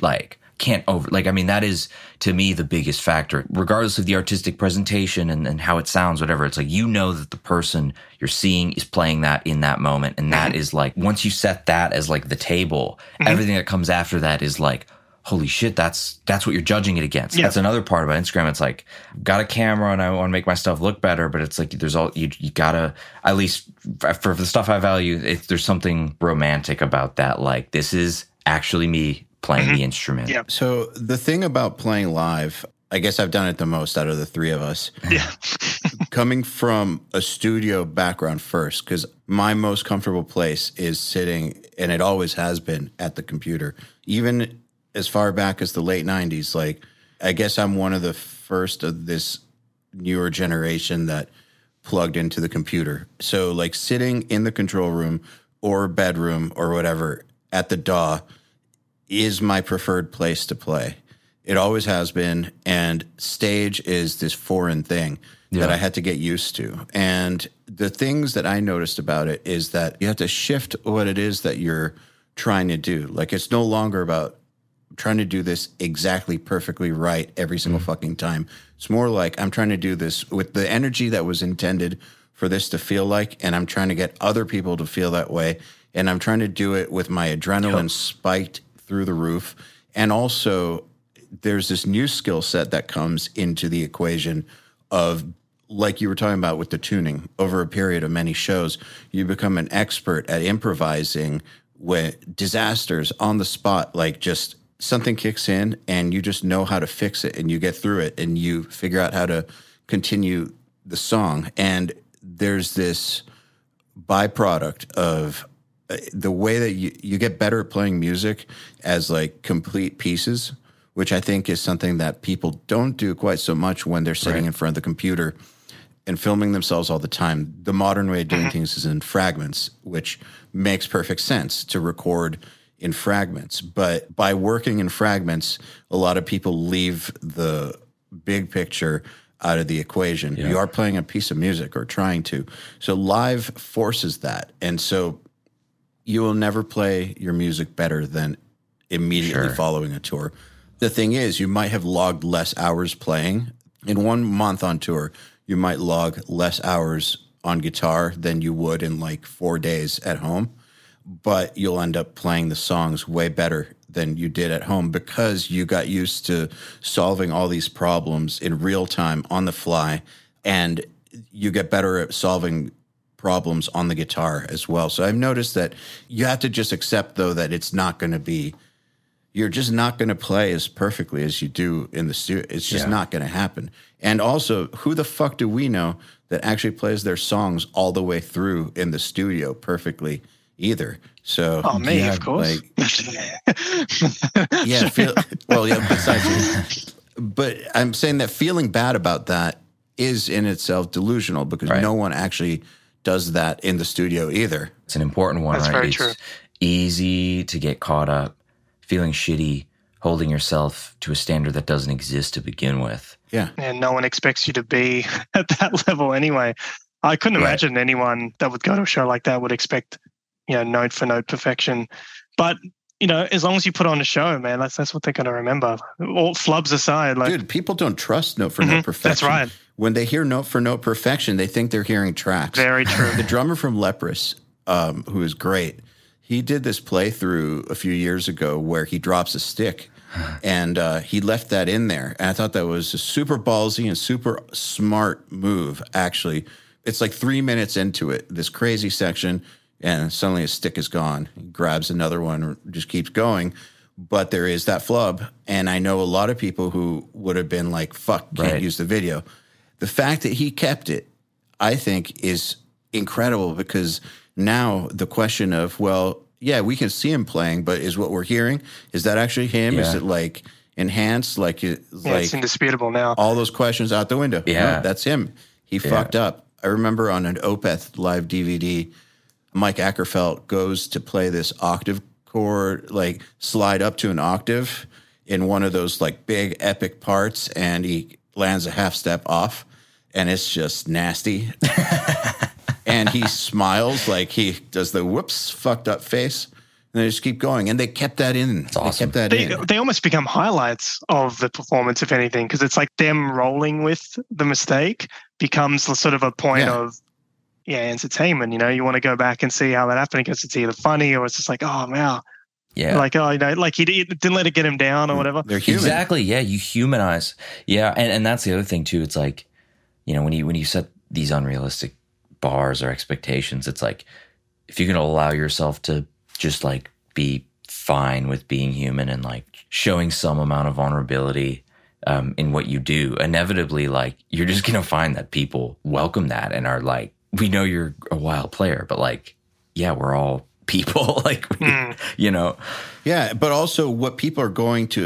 that is, to me, the biggest factor. Regardless of the artistic presentation and how it sounds, whatever, it's like, that the person you're seeing is playing that in that moment. And that is like, once you set that as like the table, everything that comes after that is like, holy shit, that's what you're judging it against. That's another part about Instagram. It's like, I've got a camera and I want to make my stuff look better, but it's like there's all you gotta, at least for the stuff I value, there's something romantic about that. Like, this is actually me playing the instrument.
Yeah. So the thing about playing live, I guess I've done it the most out of the three of us.
Yeah.
Coming from a studio background first, because my most comfortable place is sitting, and it always has been, at the computer. Even as far back as the late 90s, like, I guess I'm one of the first of this newer generation that plugged into the computer. So like sitting in the control room or bedroom or whatever at the DAW is my preferred place to play. It always has been. And stage is this foreign thing that I had to get used to. And the things that I noticed about it is that you have to shift what it is that you're trying to do. Like, it's no longer about trying to do this exactly perfectly right every single fucking time. It's more like I'm trying to do this with the energy that was intended for this to feel like, and I'm trying to get other people to feel that way. And I'm trying to do it with my adrenaline spiked through the roof. And also, there's this new skill set that comes into the equation of, like you were talking about with the tuning, over a period of many shows, you become an expert at improvising with disasters on the spot. Like, just something kicks in and you just know how to fix it and you get through it and you figure out how to continue the song. And there's this byproduct of the way that you get better at playing music as like complete pieces, which I think is something that people don't do quite so much when they're sitting in front of the computer and filming themselves all the time. The modern way of doing things is in fragments, which makes perfect sense to record in fragments. But by working in fragments, a lot of people leave the big picture out of the equation. You are playing a piece of music or trying to. So live forces that. And so you will never play your music better than immediately following a tour. The thing is, you might have logged less hours playing. In 1 month on tour, you might log less hours on guitar than you would in like 4 days at home. But you'll end up playing the songs way better than you did at home because you got used to solving all these problems in real time on the fly, and you get better at solving problems on the guitar as well. So I've noticed that you have to just accept, though, that it's not going to be, you're just not going to play as perfectly as you do in the studio. It's just not going to happen. And also, who the fuck do we know that actually plays their songs all the way through in the studio perfectly either? So,
me, of course.
Besides you. But I'm saying that feeling bad about that is in itself delusional because no one actually does that in the studio either.
It's an important one,
That's
right?
very
It's
true.
easy to get caught up feeling shitty, holding yourself to a standard that doesn't exist to begin with.
Yeah.
And no one expects you to be at that level anyway. I couldn't imagine anyone that would go to a show like that would expect, note for note perfection. But, as long as you put on a show, man, that's what they're going to remember. All flubs aside.
Dude, people don't trust note for note perfection.
That's right.
When they hear note for note perfection, they think they're hearing tracks.
Very true.
The drummer from Leprous, who is great, he did this playthrough a few years ago where he drops a stick, and he left that in there. And I thought that was a super ballsy and super smart move, actually. It's like 3 minutes into it, this crazy section, and suddenly a stick is gone. He grabs another one and just keeps going. But there is that flub. And I know a lot of people who would have been like, fuck, can't use the video. The fact that he kept it, I think, is incredible because now the question of, well, yeah, we can see him playing, but is what we're hearing, is that actually him? Is it like enhanced?
It's indisputable now.
All those questions out the window.
Yeah.
No, that's him. He fucked up. I remember on an Opeth live DVD, Mike Ackerfeld goes to play this octave chord, like slide up to an octave in one of those like big epic parts, and he lands a half step off, and it's just nasty. And he smiles like he does the whoops fucked up face, and they just keep going. And they kept that in.
That's awesome.
They kept that in.
They almost become highlights of the performance, if anything, because it's like them rolling with the mistake becomes sort of a point of entertainment. You want to go back and see how that happened because it's either funny or it's just like, oh wow.
Yeah.
Like, like he didn't let it get him down or whatever.
They're human.
Exactly. Yeah. You humanize. Yeah. And that's the other thing too. It's like, when you set these unrealistic bars or expectations, it's like, if you can allow yourself to just like be fine with being human and like showing some amount of vulnerability in what you do, inevitably, like, you're just going to find that people welcome that and are like, we know you're a wild player, but like, yeah, we're all people, like,
Yeah, but also what people are going to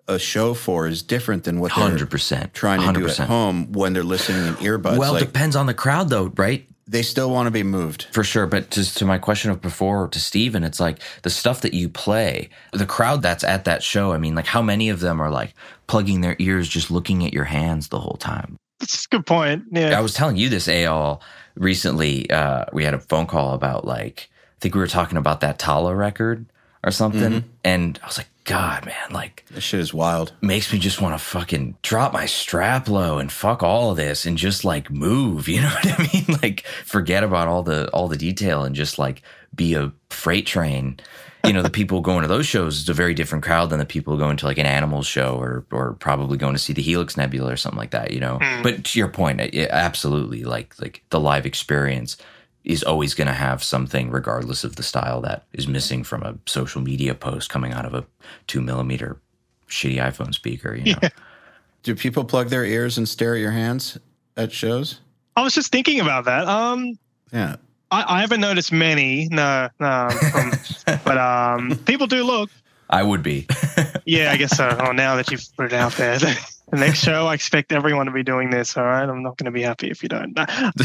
a show for is different than what
100%,
they're trying to do at home when they're listening in earbuds.
Well, it depends on the crowd, though, right?
They still want to be moved.
For sure. But to my question of before to Steven, it's like the stuff that you play, the crowd that's at that show, I mean, like how many of them are like plugging their ears, just looking at your hands the whole time?
That's a good point. Yeah.
I was telling you this, Eyal, recently. We had a phone call about like, I think we were talking about that Tala record or something. And I was like, God, man, like
this shit is wild.
Makes me just want to fucking drop my strap low and fuck all of this and just like move. You know what I mean? Like forget about all the detail and just like be a freight train. You know, the people going to those shows is a very different crowd than the people going to like an Animals show or probably going to see the Helix Nebula or something like that. You know, but to your point, absolutely, like the live experience is always going to have something, regardless of the style, that is missing from a social media post coming out of a 2mm shitty iPhone speaker. You know,
do people plug their ears and stare at your hands at shows?
I was just thinking about that.
Yeah,
I haven't noticed many. No, but people do look.
I would be.
Yeah, I guess so. Oh, now that you've put it out there. The next show, I expect everyone to be doing this, all right? I'm not going to be happy if you don't.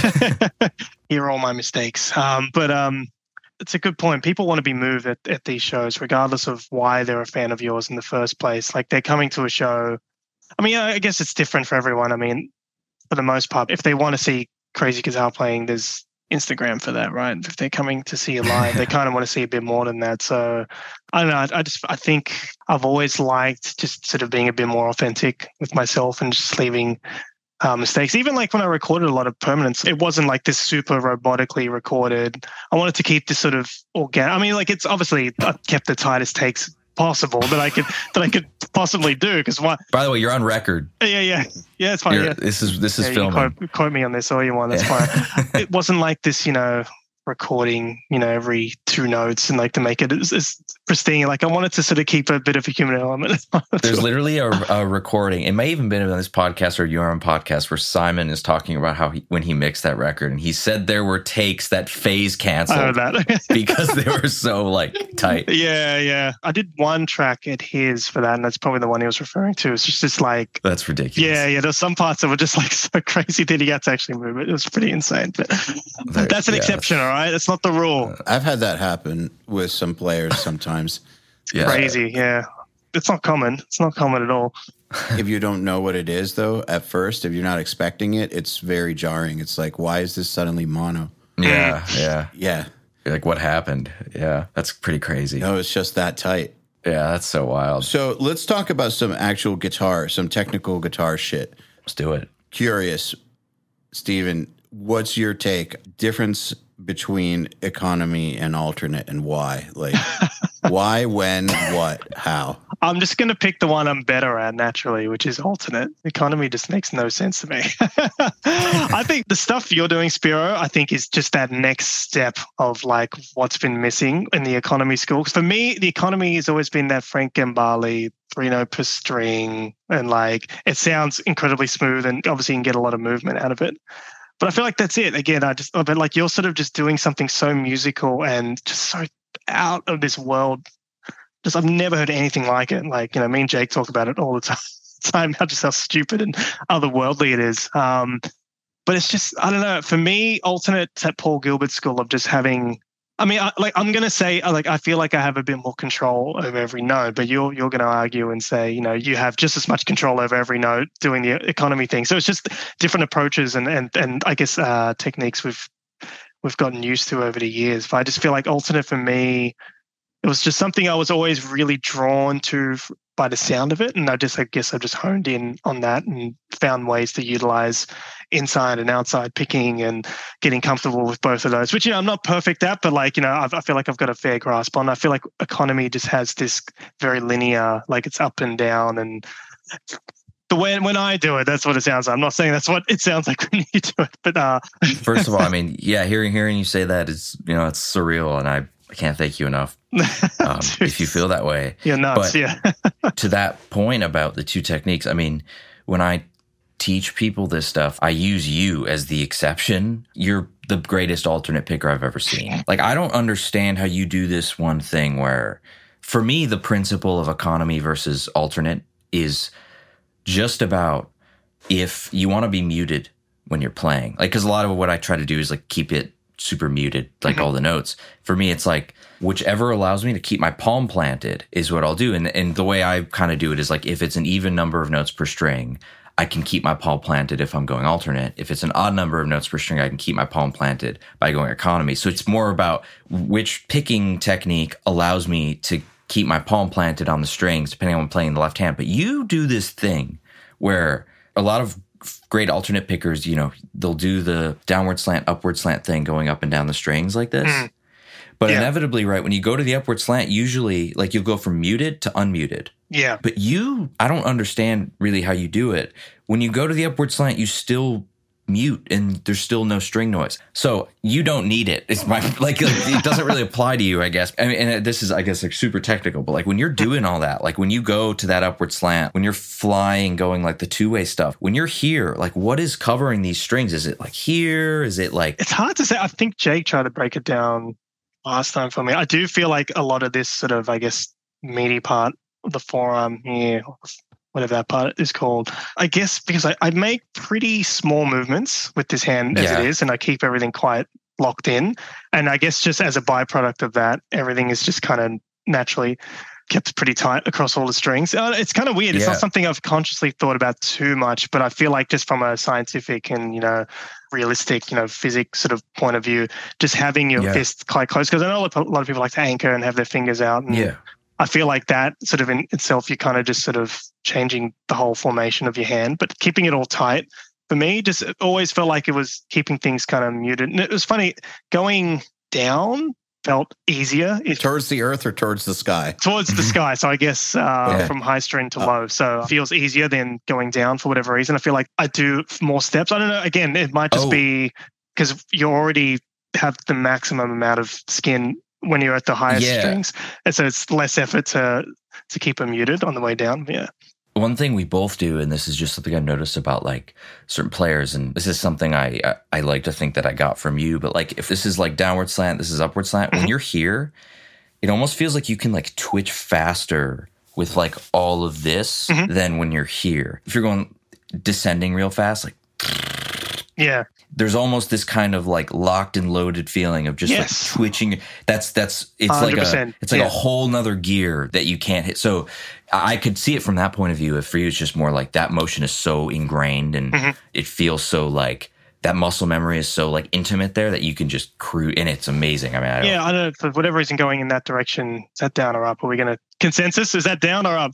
Here are all my mistakes. But it's a good point. People want to be moved at these shows, regardless of why they're a fan of yours in the first place. Like, they're coming to a show. I mean, I guess it's different for everyone. I mean, for the most part, if they want to see crazy guitar playing, there's Instagram for that, right? If they're coming to see you live, they kind of want to see a bit more than that. So I don't know. I think I've always liked just sort of being a bit more authentic with myself and just leaving mistakes. Even like when I recorded a lot of permanents, it wasn't like this super robotically recorded. I wanted to keep this sort of organic. I mean, like it's obviously I kept the tightest takes possible that I could possibly do. Because why?
By the way, you're on record.
Yeah. It's fine. Yeah.
This is filming.
Quote me on this all you want. That's fine. It wasn't like this, recording, every 2 notes and like to make it as pristine. Like I wanted to sort of keep a bit of a human element.
There's literally a recording. It may even been on this podcast or your own podcast where Simon is talking about how when he mixed that record and he said there were takes that phase canceled.
I heard that.
because they were so like tight.
Yeah. I did one track at his for that, and that's probably the one he was referring to. It's just like
that's ridiculous.
Yeah. There's some parts that were just like so crazy that he had to actually move it. It was pretty insane. But that's an exception, all right? That's not the rule.
I've had that happen with some players sometimes.
It's crazy, yeah. It's not common. It's not common at all.
If you don't know what it is, though, at first, if you're not expecting it, it's very jarring. It's like, why is this suddenly mono?
Yeah.
You're
like, what happened? Yeah, that's pretty crazy.
No, it's just that tight.
Yeah, that's so wild.
So let's talk about some actual guitar, some technical guitar shit.
Let's do it.
Curious, Steven, what's your take? Difference between economy and alternate, and why? Like, why, when, what, how?
I'm just going to pick the one I'm better at naturally, which is alternate. Economy just makes no sense to me. I think the stuff you're doing, Spiro, I think is just that next step of like what's been missing in the economy school. For me, the economy has always been that Frank Gambale 3-note per string, and like it sounds incredibly smooth, and obviously you can get a lot of movement out of it. But I feel like that's it. Again, but like you're sort of just doing something so musical and just so out of this world. Just I've never heard anything like it. Like, me and Jake talk about it all the time, just how stupid and otherworldly it is. But it's just, I don't know. For me, alternate's at Paul Gilbert school of just having, I'm going to say, I feel like I have a bit more control over every note, but you're going to argue and say, you have just as much control over every note doing the economy thing. So it's just different approaches and I guess techniques we've gotten used to over the years. But I just feel like alternate for me, it was just something I was always really drawn to by the sound of it. And I guess I've just honed in on that and found ways to utilize inside and outside picking and getting comfortable with both of those, which, I'm not perfect at, but I feel like I've got a fair grasp on. I feel like economy just has this very linear, like it's up and down. And the way when I do it, that's what it sounds like. I'm not saying that's what it sounds like when you do it, but
first of all, hearing you say that is, it's surreal, and I can't thank you enough if you feel that way.
You're nuts,
but
yeah.
To that point about the two techniques, when I teach people this stuff, I use you as the exception. You're the greatest alternate picker I've ever seen. Like, I don't understand how you do this one thing where, for me, the principle of economy versus alternate is just about if you want to be muted when you're playing. Like, because a lot of what I try to do is like keep it super muted, like all the notes. For me, it's like whichever allows me to keep my palm planted is what I'll do. And the way I kind of do it is like if it's an even number of notes per string, I can keep my palm planted if I'm going alternate. If it's an odd number of notes per string, I can keep my palm planted by going economy. So it's more about which picking technique allows me to keep my palm planted on the strings, depending on playing the left hand. But you do this thing where a lot of great alternate pickers, you know, they'll do the downward slant, upward slant thing going up and down the strings like this. But inevitably, right, when you go to the upward slant, usually like you'll go from muted to unmuted.
Yeah.
But I don't understand really how you do it. When you go to the upward slant, you still mute and there's still no string noise. So you don't need it. It's my like it doesn't really apply to you, I guess. I mean, and this is, I guess, like super technical, but like when you're doing all that, like when you go to that upward slant, when you're flying, going like the two-way stuff, when you're here, like what is covering these strings? Is it like here? Is it like...
It's hard to say. I think Jake tried to break it down last time for me. I do feel like a lot of this sort of, I guess, meaty part of the forearm here, whatever that part is called, I guess because I make pretty small movements with this hand as it is, and I keep everything quite locked in. And I guess just as a byproduct of that, everything is just kind of naturally kept pretty tight across all the strings. It's kind of weird. It's not something I've consciously thought about too much, but I feel like just from a scientific and, you know, realistic, you know, physics sort of point of view, just having your fists quite close, because I know a lot of people like to anchor and have their fingers out. And I feel like that sort of in itself, you're kind of just sort of changing the whole formation of your hand, but keeping it all tight for me just always felt like it was keeping things kind of muted. And it was funny, going down felt easier.
Towards the earth or towards the sky?
Towards the sky. So I guess from high string to low. So it feels easier than going down for whatever reason. I feel like I do more steps. I don't know. Again, it might just be because you already have the maximum amount of skin when you're at the highest strings. And so it's less effort to keep them muted on the way down. Yeah.
One thing we both do, and this is just something I've noticed about like certain players, and this is something I like to think that I got from you, but like if this is like downward slant, this is upward slant, when you're here, it almost feels like you can like twitch faster with like all of this than when you're here. If you're going descending real fast, like there's almost this kind of like locked and loaded feeling of just like twitching. It's 100%. Like a whole nother gear that you can't hit. So I could see it from that point of view. If for you, it's just more like that motion is so ingrained and it feels so like that muscle memory is so like intimate there that you can just cruise, and it's amazing. I mean,
I don't know, for whatever reason going in that direction, is that down or up? Are we going to consensus? Is that down or up?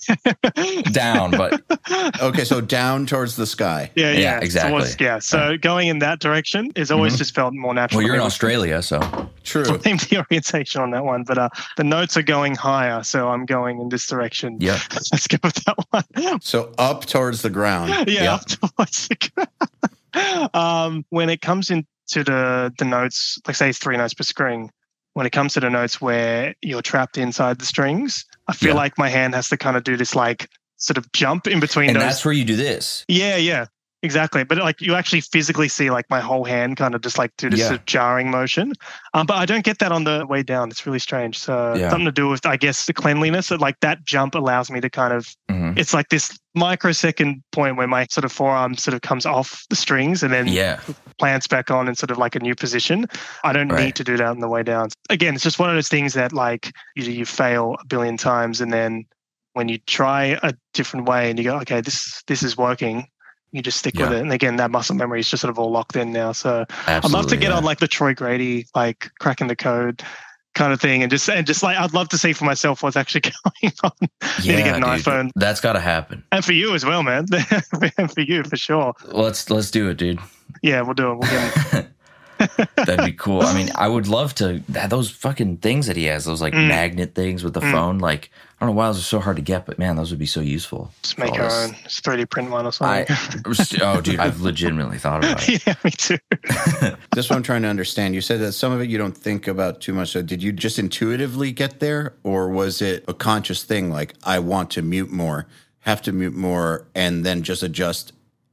Down, but
okay, so down towards the sky.
Yeah, exactly.
So going in that direction is always just felt more natural.
Well, you're in Australia, so
true.
Blame the orientation on that one, but the notes are going higher, so I'm going in this direction.
Yeah,
let's go with that one.
So up towards the ground.
Up towards the ground. When it comes into the notes, like say it's 3 notes per string, when it comes to the notes where you're trapped inside the strings, I feel like my hand has to kind of do this like sort of jump in between
and
those.
That's where you do this.
Yeah, exactly. But like you actually physically see like my whole hand kind of just like do this sort of jarring motion. But I don't get that on the way down. It's really strange. So something to do with, I guess, the cleanliness. So like that jump allows me to kind of, it's like this microsecond point where my sort of forearm sort of comes off the strings and then plants back on in sort of like a new position. I don't need to do that on the way down. Again, it's just one of those things that like you fail a billion times, and then when you try a different way and you go, okay, this is working, you just stick with it. And again, that muscle memory is just sort of all locked in now. So I'd love to get on like the Troy Grady, like cracking the code kind of thing. And just like, I'd love to see for myself what's actually going on. Need to get an iPhone.
That's got to happen.
And for you as well, man. And for you, for sure.
Let's do it, dude.
Yeah, we'll do it. We'll get it.
That'd be cool. I mean, I would love to those fucking things that he has, those like magnet things with the phone. Like, I don't know why those are so hard to get, but man, those would be so useful.
Just make our own. Just 3D print one or something.
Dude, I've legitimately thought about it.
Yeah, me too.
That's what I'm trying to understand. You said that some of it you don't think about too much. So did you just intuitively get there, or was it a conscious thing? Like, I want to mute more, have to mute more, and then just adjust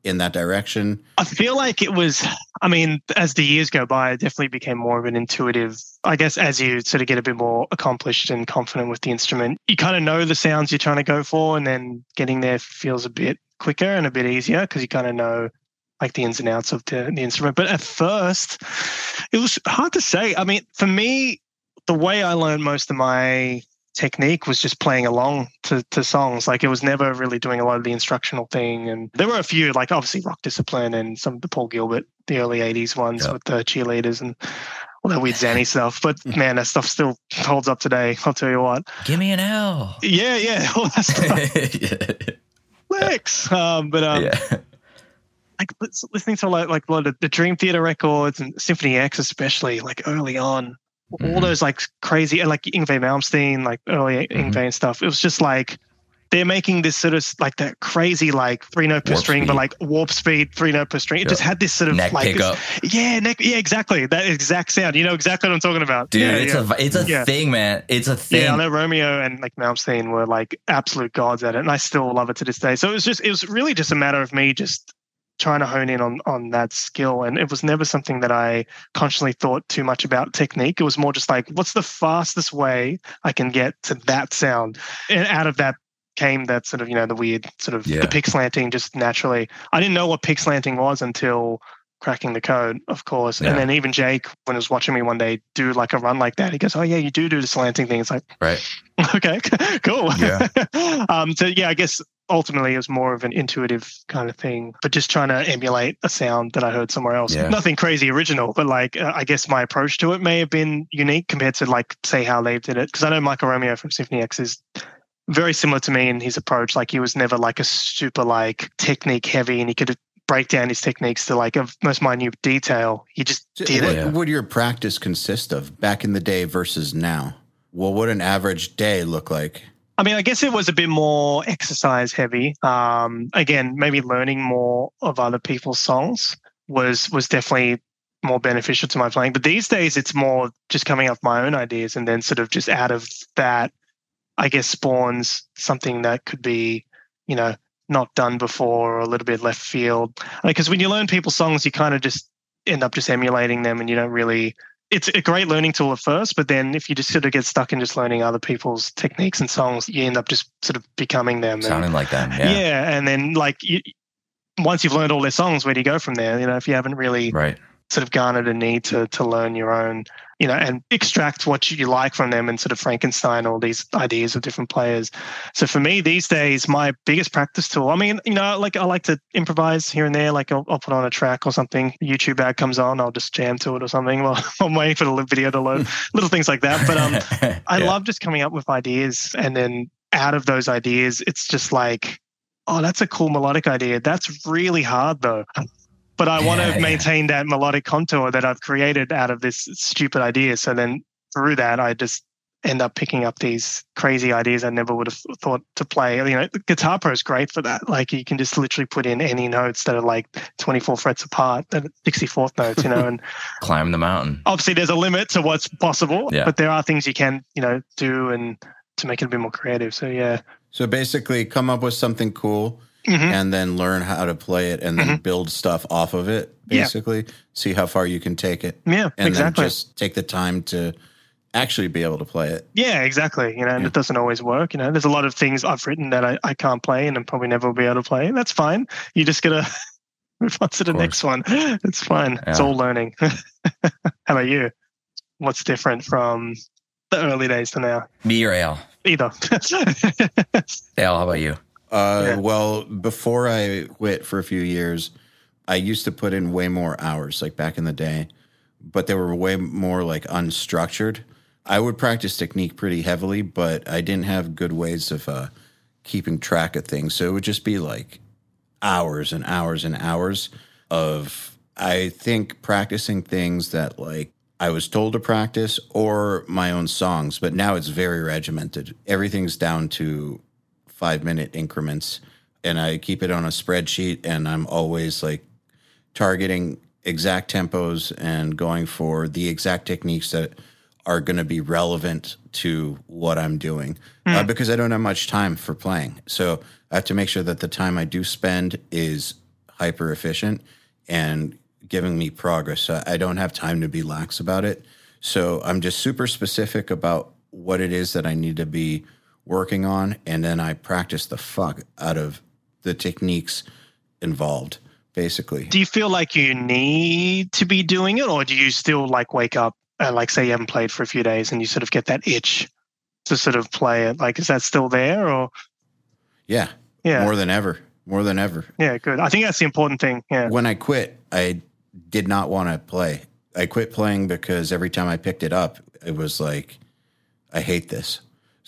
in that direction?
I feel like it was, I mean, as the years go by, it definitely became more of an intuitive, I guess, as you sort of get a bit more accomplished and confident with the instrument, you kind of know the sounds you're trying to go for, and then getting there feels a bit quicker and a bit easier because you kind of know like the ins and outs of the instrument. But at first, it was hard to say. I mean, for me, the way I learned most of my technique was just playing along to songs. Like it was never really doing a lot of the instructional thing. And there were a few, like obviously Rock Discipline and some of the Paul Gilbert, the early 80s ones with the cheerleaders and all that weird Zanny stuff. But man, that stuff still holds up today. I'll tell you what.
Give me an L.
Yeah. All that stuff. Licks. Like listening to like a lot of the Dream Theater records and Symphony X, especially like early on, all those like crazy, and like Yngwie Malmsteen, like early Yngwie and stuff. It was just like they're making this sort of like that crazy like 3-note per string, but like warp speed 3-note per string. It just had this sort of
neck
like
pickup.
Exactly, that exact sound. You know exactly what I'm talking about,
dude. It's a thing, man. It's a thing.
Yeah, I know Romeo and like Malmsteen were like absolute gods at it, and I still love it to this day. So it was really just a matter of me just trying to hone in on that skill. And it was never something that I consciously thought too much about technique. It was more just like, what's the fastest way I can get to that sound? And out of that came that sort of, the weird sort of the pick slanting just naturally. I didn't know what pick slanting was until cracking the code, of course. And then even Jake, when he was watching me one day do like a run like that, he goes, oh yeah, you do the slanting thing. It's like,
right.
Okay, cool.
Yeah.
I guess ultimately it was more of an intuitive kind of thing, but just trying to emulate a sound that I heard somewhere else.
Yeah.
Nothing crazy original, but like I guess my approach to it may have been unique compared to like say how they did it. Because I know Michael Romeo from Symphony X is very similar to me in his approach. Like he was never like a super like technique heavy, and he could break down his techniques to like a most minute detail. He just did it.
What would your practice consist of back in the day versus now? Well, what an average day look like?
I mean, I guess it was a bit more exercise heavy. Again, maybe learning more of other people's songs was definitely more beneficial to my playing. But these days, it's more just coming up with my own ideas, and then sort of just out of that, I guess, spawns something that could be, not done before or a little bit left field. Because when you learn people's songs, you kind of just end up just emulating them, and you don't really. It's a great learning tool at first, but then if you just sort of get stuck in just learning other people's techniques and songs, you end up just sort of becoming them.
Sounding like them,
yeah. And then like once you've learned all their songs, where do you go from there? If you haven't really sort of garnered a need to learn your own, and extract what you like from them and sort of Frankenstein all these ideas of different players. So for me these days, my biggest practice tool, I mean, like I like to improvise here and there. Like I'll put on a track or something, YouTube ad comes on, I'll just jam to it or something while I'm waiting for the video to load, little things like that. But I love just coming up with ideas, and then out of those ideas, it's just like, oh, that's a cool melodic idea. That's really hard though. But I want to maintain that melodic contour that I've created out of this stupid idea. So then through that, I just end up picking up these crazy ideas I never would have thought to play. The Guitar Pro is great for that. Like you can just literally put in any notes that are like 24 frets apart, 64th notes, and
climb the mountain.
Obviously, there's a limit to what's possible, but there are things you can, do and to make it a bit more creative. So, yeah.
So basically come up with something cool. And then learn how to play it, and then build stuff off of it, basically. See how far you can take it.
Yeah,
and
exactly.
then just take the time to actually be able to play it.
Yeah, exactly. And it doesn't always work. There's a lot of things I've written that I can't play and I'm probably never will be able to play. That's fine. You just got to move on to the next one. It's fine. Yeah. It's all learning. How about you? What's different from the early days to now?
Me or Ale?
Either.
Ale, how about you?
Well, before I quit for a few years, I used to put in way more hours, like back in the day, but they were way more like unstructured. I would practice technique pretty heavily, but I didn't have good ways of keeping track of things. So it would just be like hours and hours and hours of, I think, practicing things that like I was told to practice or my own songs, but now it's very regimented. Everything's down to 5-minute increments, and I keep it on a spreadsheet, and I'm always like targeting exact tempos and going for the exact techniques that are going to be relevant to what I'm doing because I don't have much time for playing. So I have to make sure that the time I do spend is hyper efficient and giving me progress. I don't have time to be lax about it. So I'm just super specific about what it is that I need to be working on. And then I practice the fuck out of the techniques involved, basically.
Do you feel like you need to be doing it, or do you still like wake up and like say you haven't played for a few days and you sort of get that itch to sort of play it? Like, is that still there or?
Yeah. More than ever.
Yeah, good. I think that's the important thing. Yeah.
When I quit, I did not want to play. I quit playing because every time I picked it up, it was like, I hate this.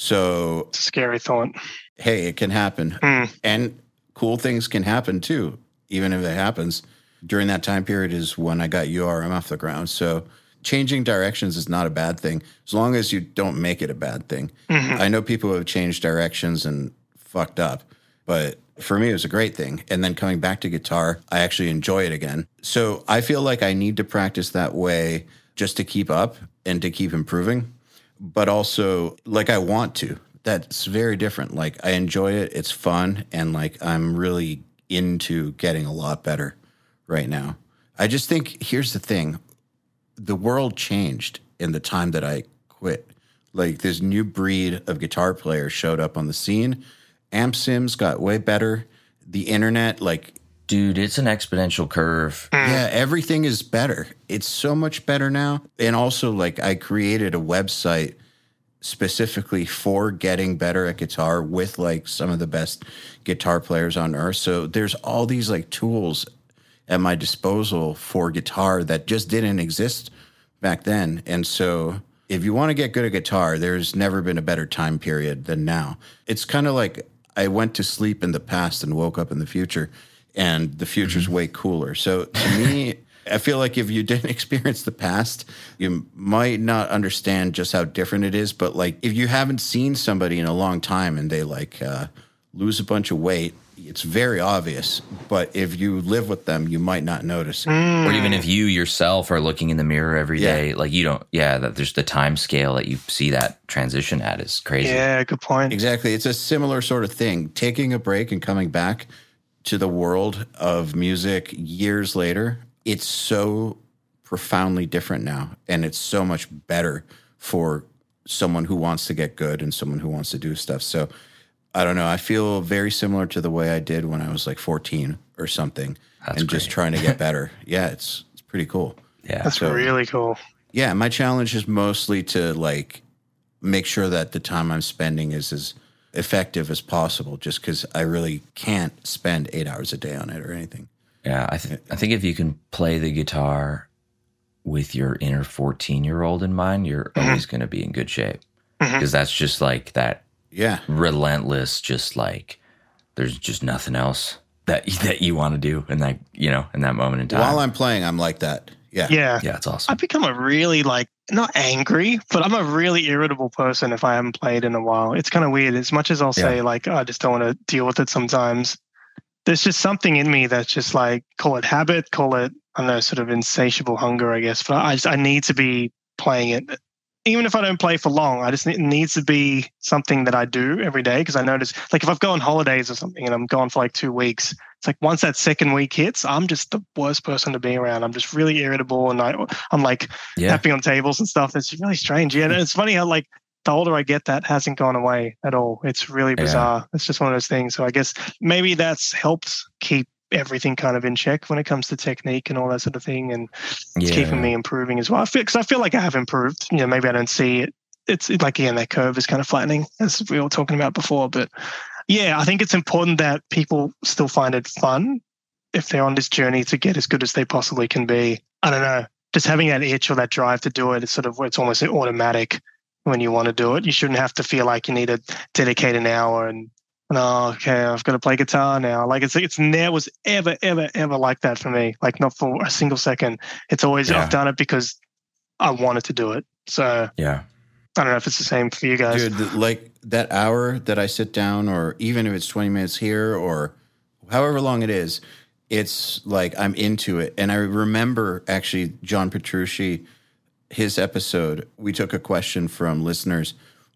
So
it's a scary thought.
Hey, it can happen. And cool things can happen too, even if it happens. During that time period is when I got URM off the ground. So changing directions is not a bad thing, as long as you don't make it a bad thing. I know people who have changed directions and fucked up, but for me, it was a great thing. And then coming back to guitar, I actually enjoy it again. So I feel like I need to practice that way just to keep up and to keep improving, but also like I want to. That's very different. Like I enjoy it. It's fun. And like I'm really into getting a lot better right now. I just think here's the thing. The world changed in the time that I quit. Like this new breed of guitar players showed up on the scene. Amp sims got way better. The internet, like...
Dude, it's an exponential curve.
Yeah, everything is better. It's so much better now. And also, like, I created a website specifically for getting better at guitar with, like, some of the best guitar players on earth. So there's all these, like, tools at my disposal for guitar that just didn't exist back then. And so if you want to get good at guitar, there's never been a better time period than now. It's kind of like... I went to sleep in the past and woke up in the future, and the future's way cooler. So to me, I feel like if you didn't experience the past, you might not understand just how different it is. But like, if you haven't seen somebody in a long time and they like lose a bunch of weight, it's very obvious. But if you live with them, you might not notice.
Or even if you yourself are looking in the mirror every day, like you don't, that there's the time scale that you see that transition at is crazy.
Yeah, good point.
Exactly. It's a similar sort of thing. Taking a break and coming back to the world of music years later, it's so profoundly different now. And it's so much better for someone who wants to get good and someone who wants to do stuff. So I don't know. I feel very similar to the way I did when I was like 14 or something.
That's
and
great.
Just trying to get better. Yeah, it's pretty cool.
Yeah.
That's really cool.
Yeah, my challenge is mostly to like make sure that the time I'm spending is as effective as possible, just because I really can't spend 8 hours a day on it or anything.
Yeah, I think if you can play the guitar with your inner 14-year-old in mind, you're always going to be in good shape. Because that's just like that.
Yeah.
Relentless, just like there's just nothing else that you want to do in that, in that moment in time.
While I'm playing, I'm like that. Yeah.
Yeah.
Yeah, it's awesome.
I've become a really not angry, but I'm a really irritable person if I haven't played in a while. It's kind of weird. As much as I'll say like, I just don't want to deal with it sometimes. There's just something in me that's just like, call it habit, call it, I don't know, sort of insatiable hunger, I guess. But I need to be playing it. Even if I don't play for long, it needs to be something that I do every day, because I notice, like if I've gone on holidays or something and I'm gone for like 2 weeks, it's like once that second week hits, I'm just the worst person to be around. I'm just really irritable and I'm like tapping on tables and stuff. It's really strange. Yeah, and it's funny how like the older I get, that hasn't gone away at all. It's really bizarre. Yeah. It's just one of those things. So I guess maybe that's helped keep everything kind of in check when it comes to technique and all that sort of thing, and it's keeping me improving as well. Because I feel like I have improved. Maybe I don't see it. It's like, again, that curve is kind of flattening, as we were talking about before. But yeah, I think it's important that people still find it fun if they're on this journey to get as good as they possibly can be. I don't know, just having that itch or that drive to do it is sort of, it's almost automatic when you want to do it. You shouldn't have to feel like you need to dedicate an hour and okay, I've got to play guitar now. Like it's never was ever like that for me. Like not for a single second. It's always I've done it because I wanted to do it. So I don't know if it's the same for you guys.
Dude, like that hour that I sit down, or even if it's 20 minutes here or however long it is, it's like I'm into it. And I remember actually John Petrucci, his episode, we took a question from listeners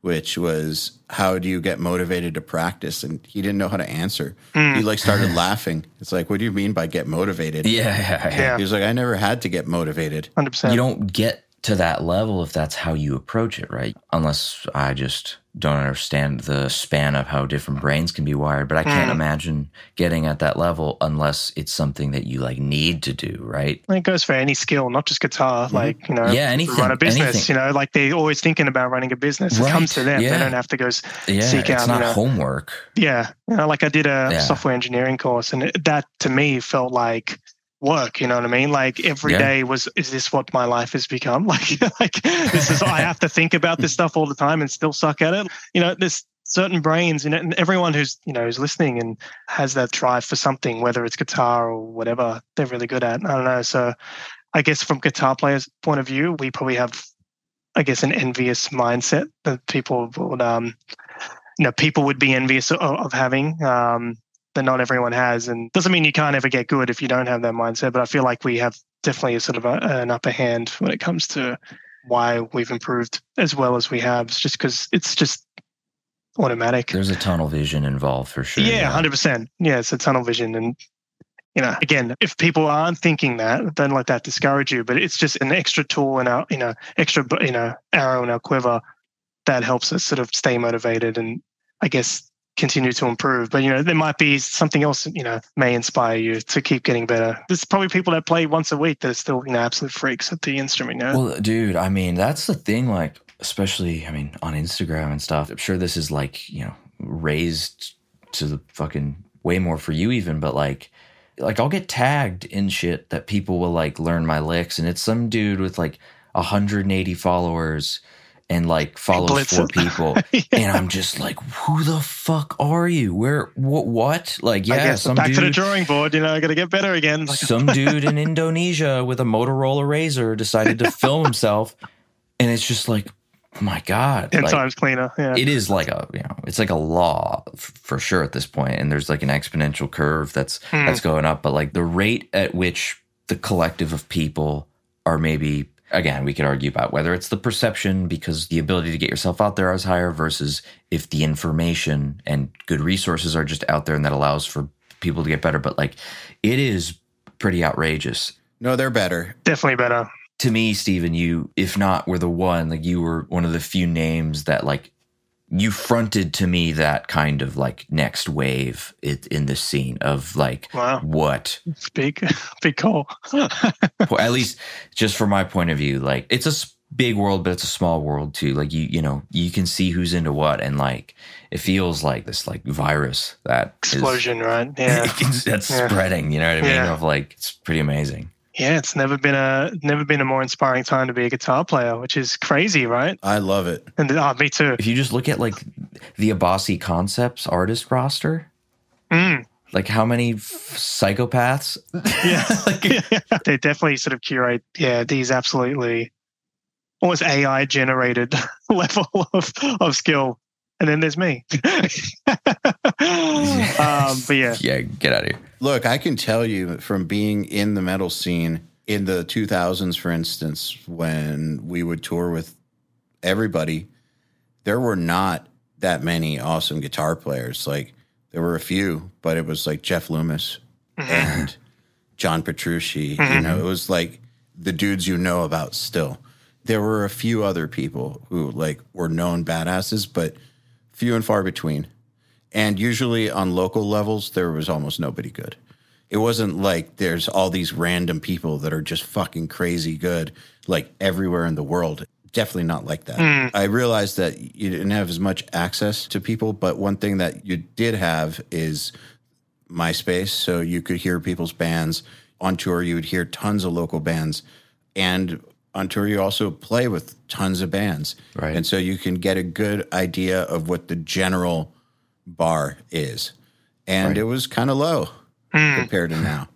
which was, how do you get motivated to practice? And he didn't know how to answer. He like started laughing. It's like, what do you mean by get motivated?
Yeah.
He was like, I never had to get motivated.
100%.
You don't get to that level if that's how you approach it, right? Unless I just don't understand the span of how different brains can be wired. But I can't imagine getting at that level unless it's something that you like need to do, right?
It goes for any skill, not just guitar. Like, you know,
anything,
run a business,
anything.
you know, like they're always thinking about running a business.
Right.
It comes to them.
Yeah.
They don't have to go seek
It's
out,
not
you know.
homework.
Yeah. You know, like I did a software engineering course, and that to me felt like work, you know what I mean? Like every day is this what my life has become? Like this is, I have to think about this stuff all the time and still suck at it. You know, there's certain brains, you know, and everyone who's listening and has that drive for something, whether it's guitar or whatever they're really good at. I don't know. So I guess from guitar players' point of view, we probably have, I guess, an envious mindset that people would, people would be envious of having. That not everyone has, and doesn't mean you can't ever get good if you don't have that mindset. But I feel like we have definitely a sort of an upper hand when it comes to why we've improved as well as we have. It's just because it's just automatic.
There's a tunnel vision involved for sure.
Yeah, 100%. Yeah, it's a tunnel vision, and again, if people aren't thinking that, don't let that discourage you. But it's just an extra tool in our, extra arrow in our quiver that helps us sort of stay motivated and, I guess, continue to improve. But there might be something else may inspire you to keep getting better. There's probably people that play once a week that are still absolute freaks at the instrument.
Well, dude, I mean, that's the thing, like, especially on Instagram and stuff. I'm sure this is like raised to the fucking way more for you even, but like I'll get tagged in shit that people will like learn my licks, and it's some dude with like 180 followers and like follows 4 people. And I'm just like, who the fuck are you? Where, what? Like, yeah, some
back
dude,
to the drawing board, I got to get better again.
Some dude in Indonesia with a Motorola Razr decided to film himself. And it's just like, oh my God.
10
like,
times cleaner. Yeah.
It is like it's like a law for sure at this point. And there's like an exponential curve that's going up. But like the rate at which the collective of people are maybe, again, we could argue about whether it's the perception because the ability to get yourself out there is higher versus if the information and good resources are just out there and that allows for people to get better. But like, it is pretty outrageous.
No, they're better.
Definitely better.
To me, Steven, you, if not were the one, like you were one of the few names that like you fronted to me that kind of like next wave in the scene of like,
wow.
What?
It's big call.
Well, at least just from my point of view, like it's a big world, but it's a small world too. Like you can see who's into what, and like it feels like this like virus that
explosion, right? Yeah,
that's spreading. You know what I mean? Of like, it's pretty amazing.
Yeah, it's never been a more inspiring time to be a guitar player, which is crazy, right?
I love it.
And me too.
If you just look at like the Abasi Concepts artist roster, like how many psychopaths?
Yeah, they definitely sort of curate. Yeah, these absolutely almost AI generated level of skill. And then there's me. But yeah,
get out of here.
Look, I can tell you from being in the metal scene in the 2000s, for instance, when we would tour with everybody, there were not that many awesome guitar players. Like there were a few, but it was like Jeff Loomis and John Petrucci. It was like the dudes about still. There were a few other people who like were known badasses, but few and far between. And usually on local levels, there was almost nobody good. It wasn't like there's all these random people that are just fucking crazy good, like everywhere in the world. Definitely not like that. I realized that you didn't have as much access to people, but one thing that you did have is MySpace, so you could hear people's bands. On tour, you would hear tons of local bands. And on tour, you also play with tons of bands.
Right.
And so you can get a good idea of what the general bar is. And it was kind of low compared to now.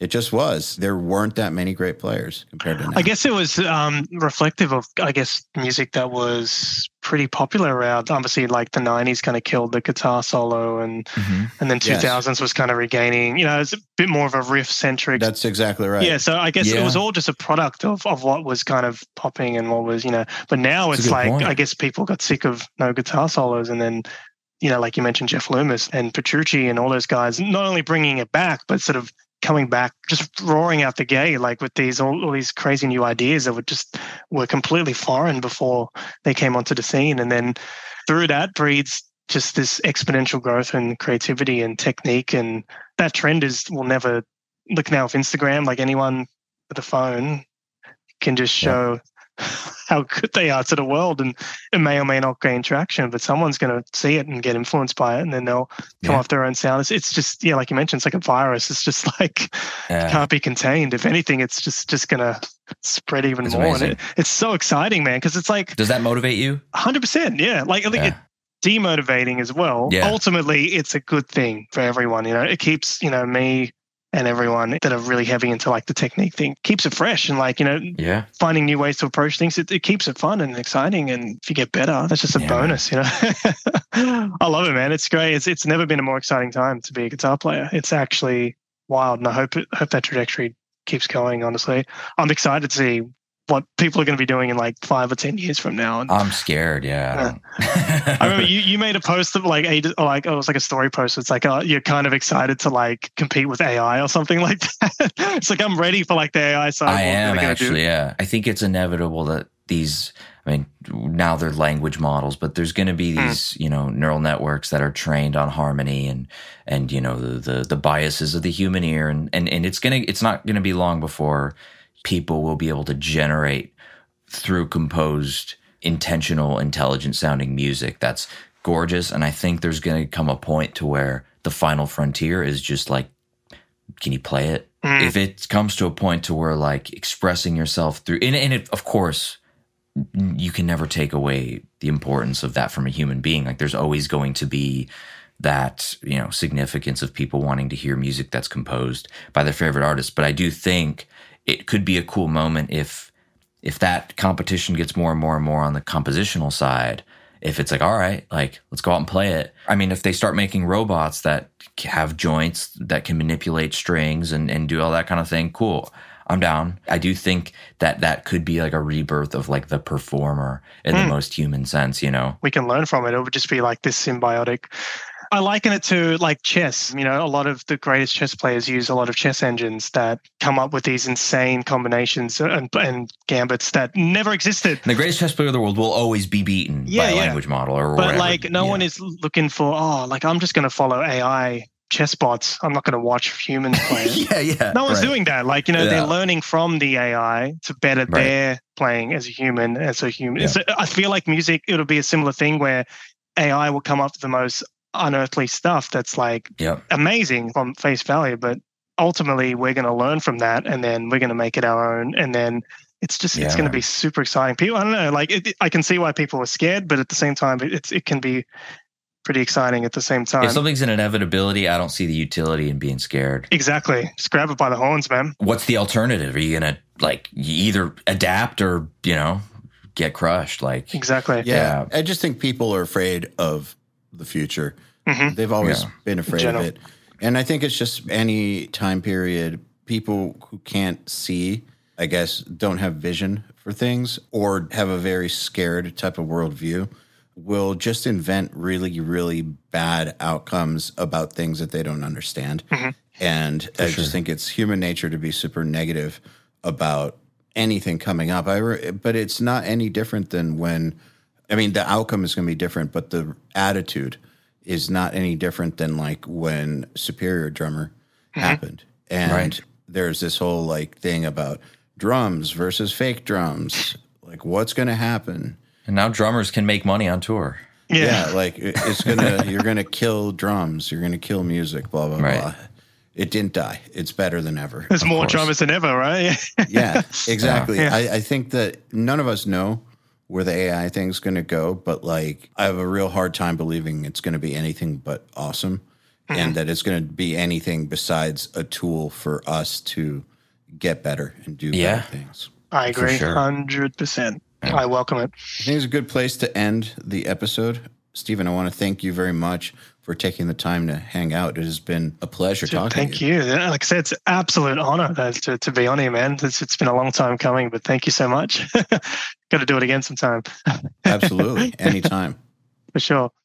It just was. There weren't that many great players compared to now.
I guess it was reflective of, I guess, music that was pretty popular around. Obviously, like the 90s kind of killed the guitar solo, and then 2000s was kind of regaining, it's a bit more of a riff-centric.
That's exactly right.
Yeah, so I guess it was all just a product of what was kind of popping and what was, but now it's like, point. I guess people got sick of no guitar solos, and then, like you mentioned, Jeff Loomis and Petrucci and all those guys, not only bringing it back, but sort of coming back, just roaring out the gate, like with these all these crazy new ideas that were completely foreign before they came onto the scene. And then through that breeds just this exponential growth in creativity and technique. And that trend will never, look now with Instagram, like anyone with a phone can just show how good they are to the world, and it may or may not gain traction, but someone's going to see it and get influenced by it, and then they'll come off their own sound. It's just, like you mentioned, it's like a virus. It's just like it can't be contained. If anything, it's just going to spread even more.
Amazing.
And it's so exciting, man, because it's like...
Does that motivate you?
100%, yeah. Like, I think it's demotivating as well.
Yeah.
Ultimately, it's a good thing for everyone. It keeps, me and everyone that are really heavy into like the technique thing, keeps it fresh, and like, finding new ways to approach things. It keeps it fun and exciting. And if you get better, that's just a bonus, I love it, man. It's great. It's never been a more exciting time to be a guitar player. It's actually wild. And I hope that trajectory keeps going, honestly. I'm excited to see what people are going to be doing in like 5 or 10 years from now. And,
I'm scared. Yeah.
I remember you made a post of like it was like a story post. It's like, you're kind of excited to like compete with AI or something like that. It's like, I'm ready for like the AI side.
I am actually. Yeah. I think it's inevitable that now they're language models, but there's going to be these, neural networks that are trained on harmony and the biases of the human ear. And it's not going to be long before people will be able to generate through composed, intentional, intelligent sounding music that's gorgeous. And I think there's going to come a point to where the final frontier is just like, can you play it? If it comes to a point to where like expressing yourself through, and it, of course, you can never take away the importance of that from a human being. Like there's always going to be that, significance of people wanting to hear music that's composed by their favorite artist. But I do think it could be a cool moment if that competition gets more and more and more on the compositional side. If it's like, all right, like let's go out and play it. I mean, if they start making robots that have joints that can manipulate strings and do all that kind of thing, cool. I'm down. I do think that could be like a rebirth of like the performer in the most human sense,
We can learn from it. It would just be like this symbiotic. I liken it to like chess. A lot of the greatest chess players use a lot of chess engines that come up with these insane combinations and gambits that never existed.
And the greatest chess player in the world will always be beaten by a language model or whatever.
But like no one is looking for, I'm just going to follow AI chess bots. I'm not going to watch humans play it. No one's doing that. Like, they're learning from the AI to better their playing as a human. So I feel like music, it'll be a similar thing where AI will come up with the most unearthly stuff that's like amazing from face value, but ultimately we're going to learn from that, and then we're going to make it our own, and then it's going to be super exciting. People, I don't know, like I can see why people are scared, but at the same time, it can be pretty exciting at the same time.
If something's an inevitability, I don't see the utility in being scared.
Exactly, just grab it by the horns, man.
What's the alternative? Are you going to you either adapt or get crushed? Like
exactly.
Yeah, I just think people are afraid of the future. They've always been afraid of it. And I think it's just any time period, people who can't see, I guess, don't have vision for things or have a very scared type of worldview will just invent really, really bad outcomes about things that they don't understand. And I just think it's human nature to be super negative about anything coming up. But it's not any different than the outcome is going to be different, but the attitude is not any different than like when Superior Drummer happened. And there's this whole like thing about drums versus fake drums. Like what's going to happen?
And now drummers can make money on tour.
Yeah, like you're going to kill drums. You're going to kill music, blah, blah, blah. It didn't die. It's better than ever.
There's more drummers than ever, right?
Yeah, exactly. Yeah. I think that none of us know where the AI thing's going to go, but like I have a real hard time believing it's going to be anything but awesome. and that it's going to be anything besides a tool for us to get better and do better things.
I agree,
sure.
100%.
Yeah.
I welcome it.
I think it's a good place to end the episode. Stephen, I want to thank you very much for taking the time to hang out. It has been a pleasure talking to you.
Thank you. Like I said, it's an absolute honor to be on here, man. It's been a long time coming, but thank you so much. Got to do it again sometime.
Absolutely. Anytime.
For sure.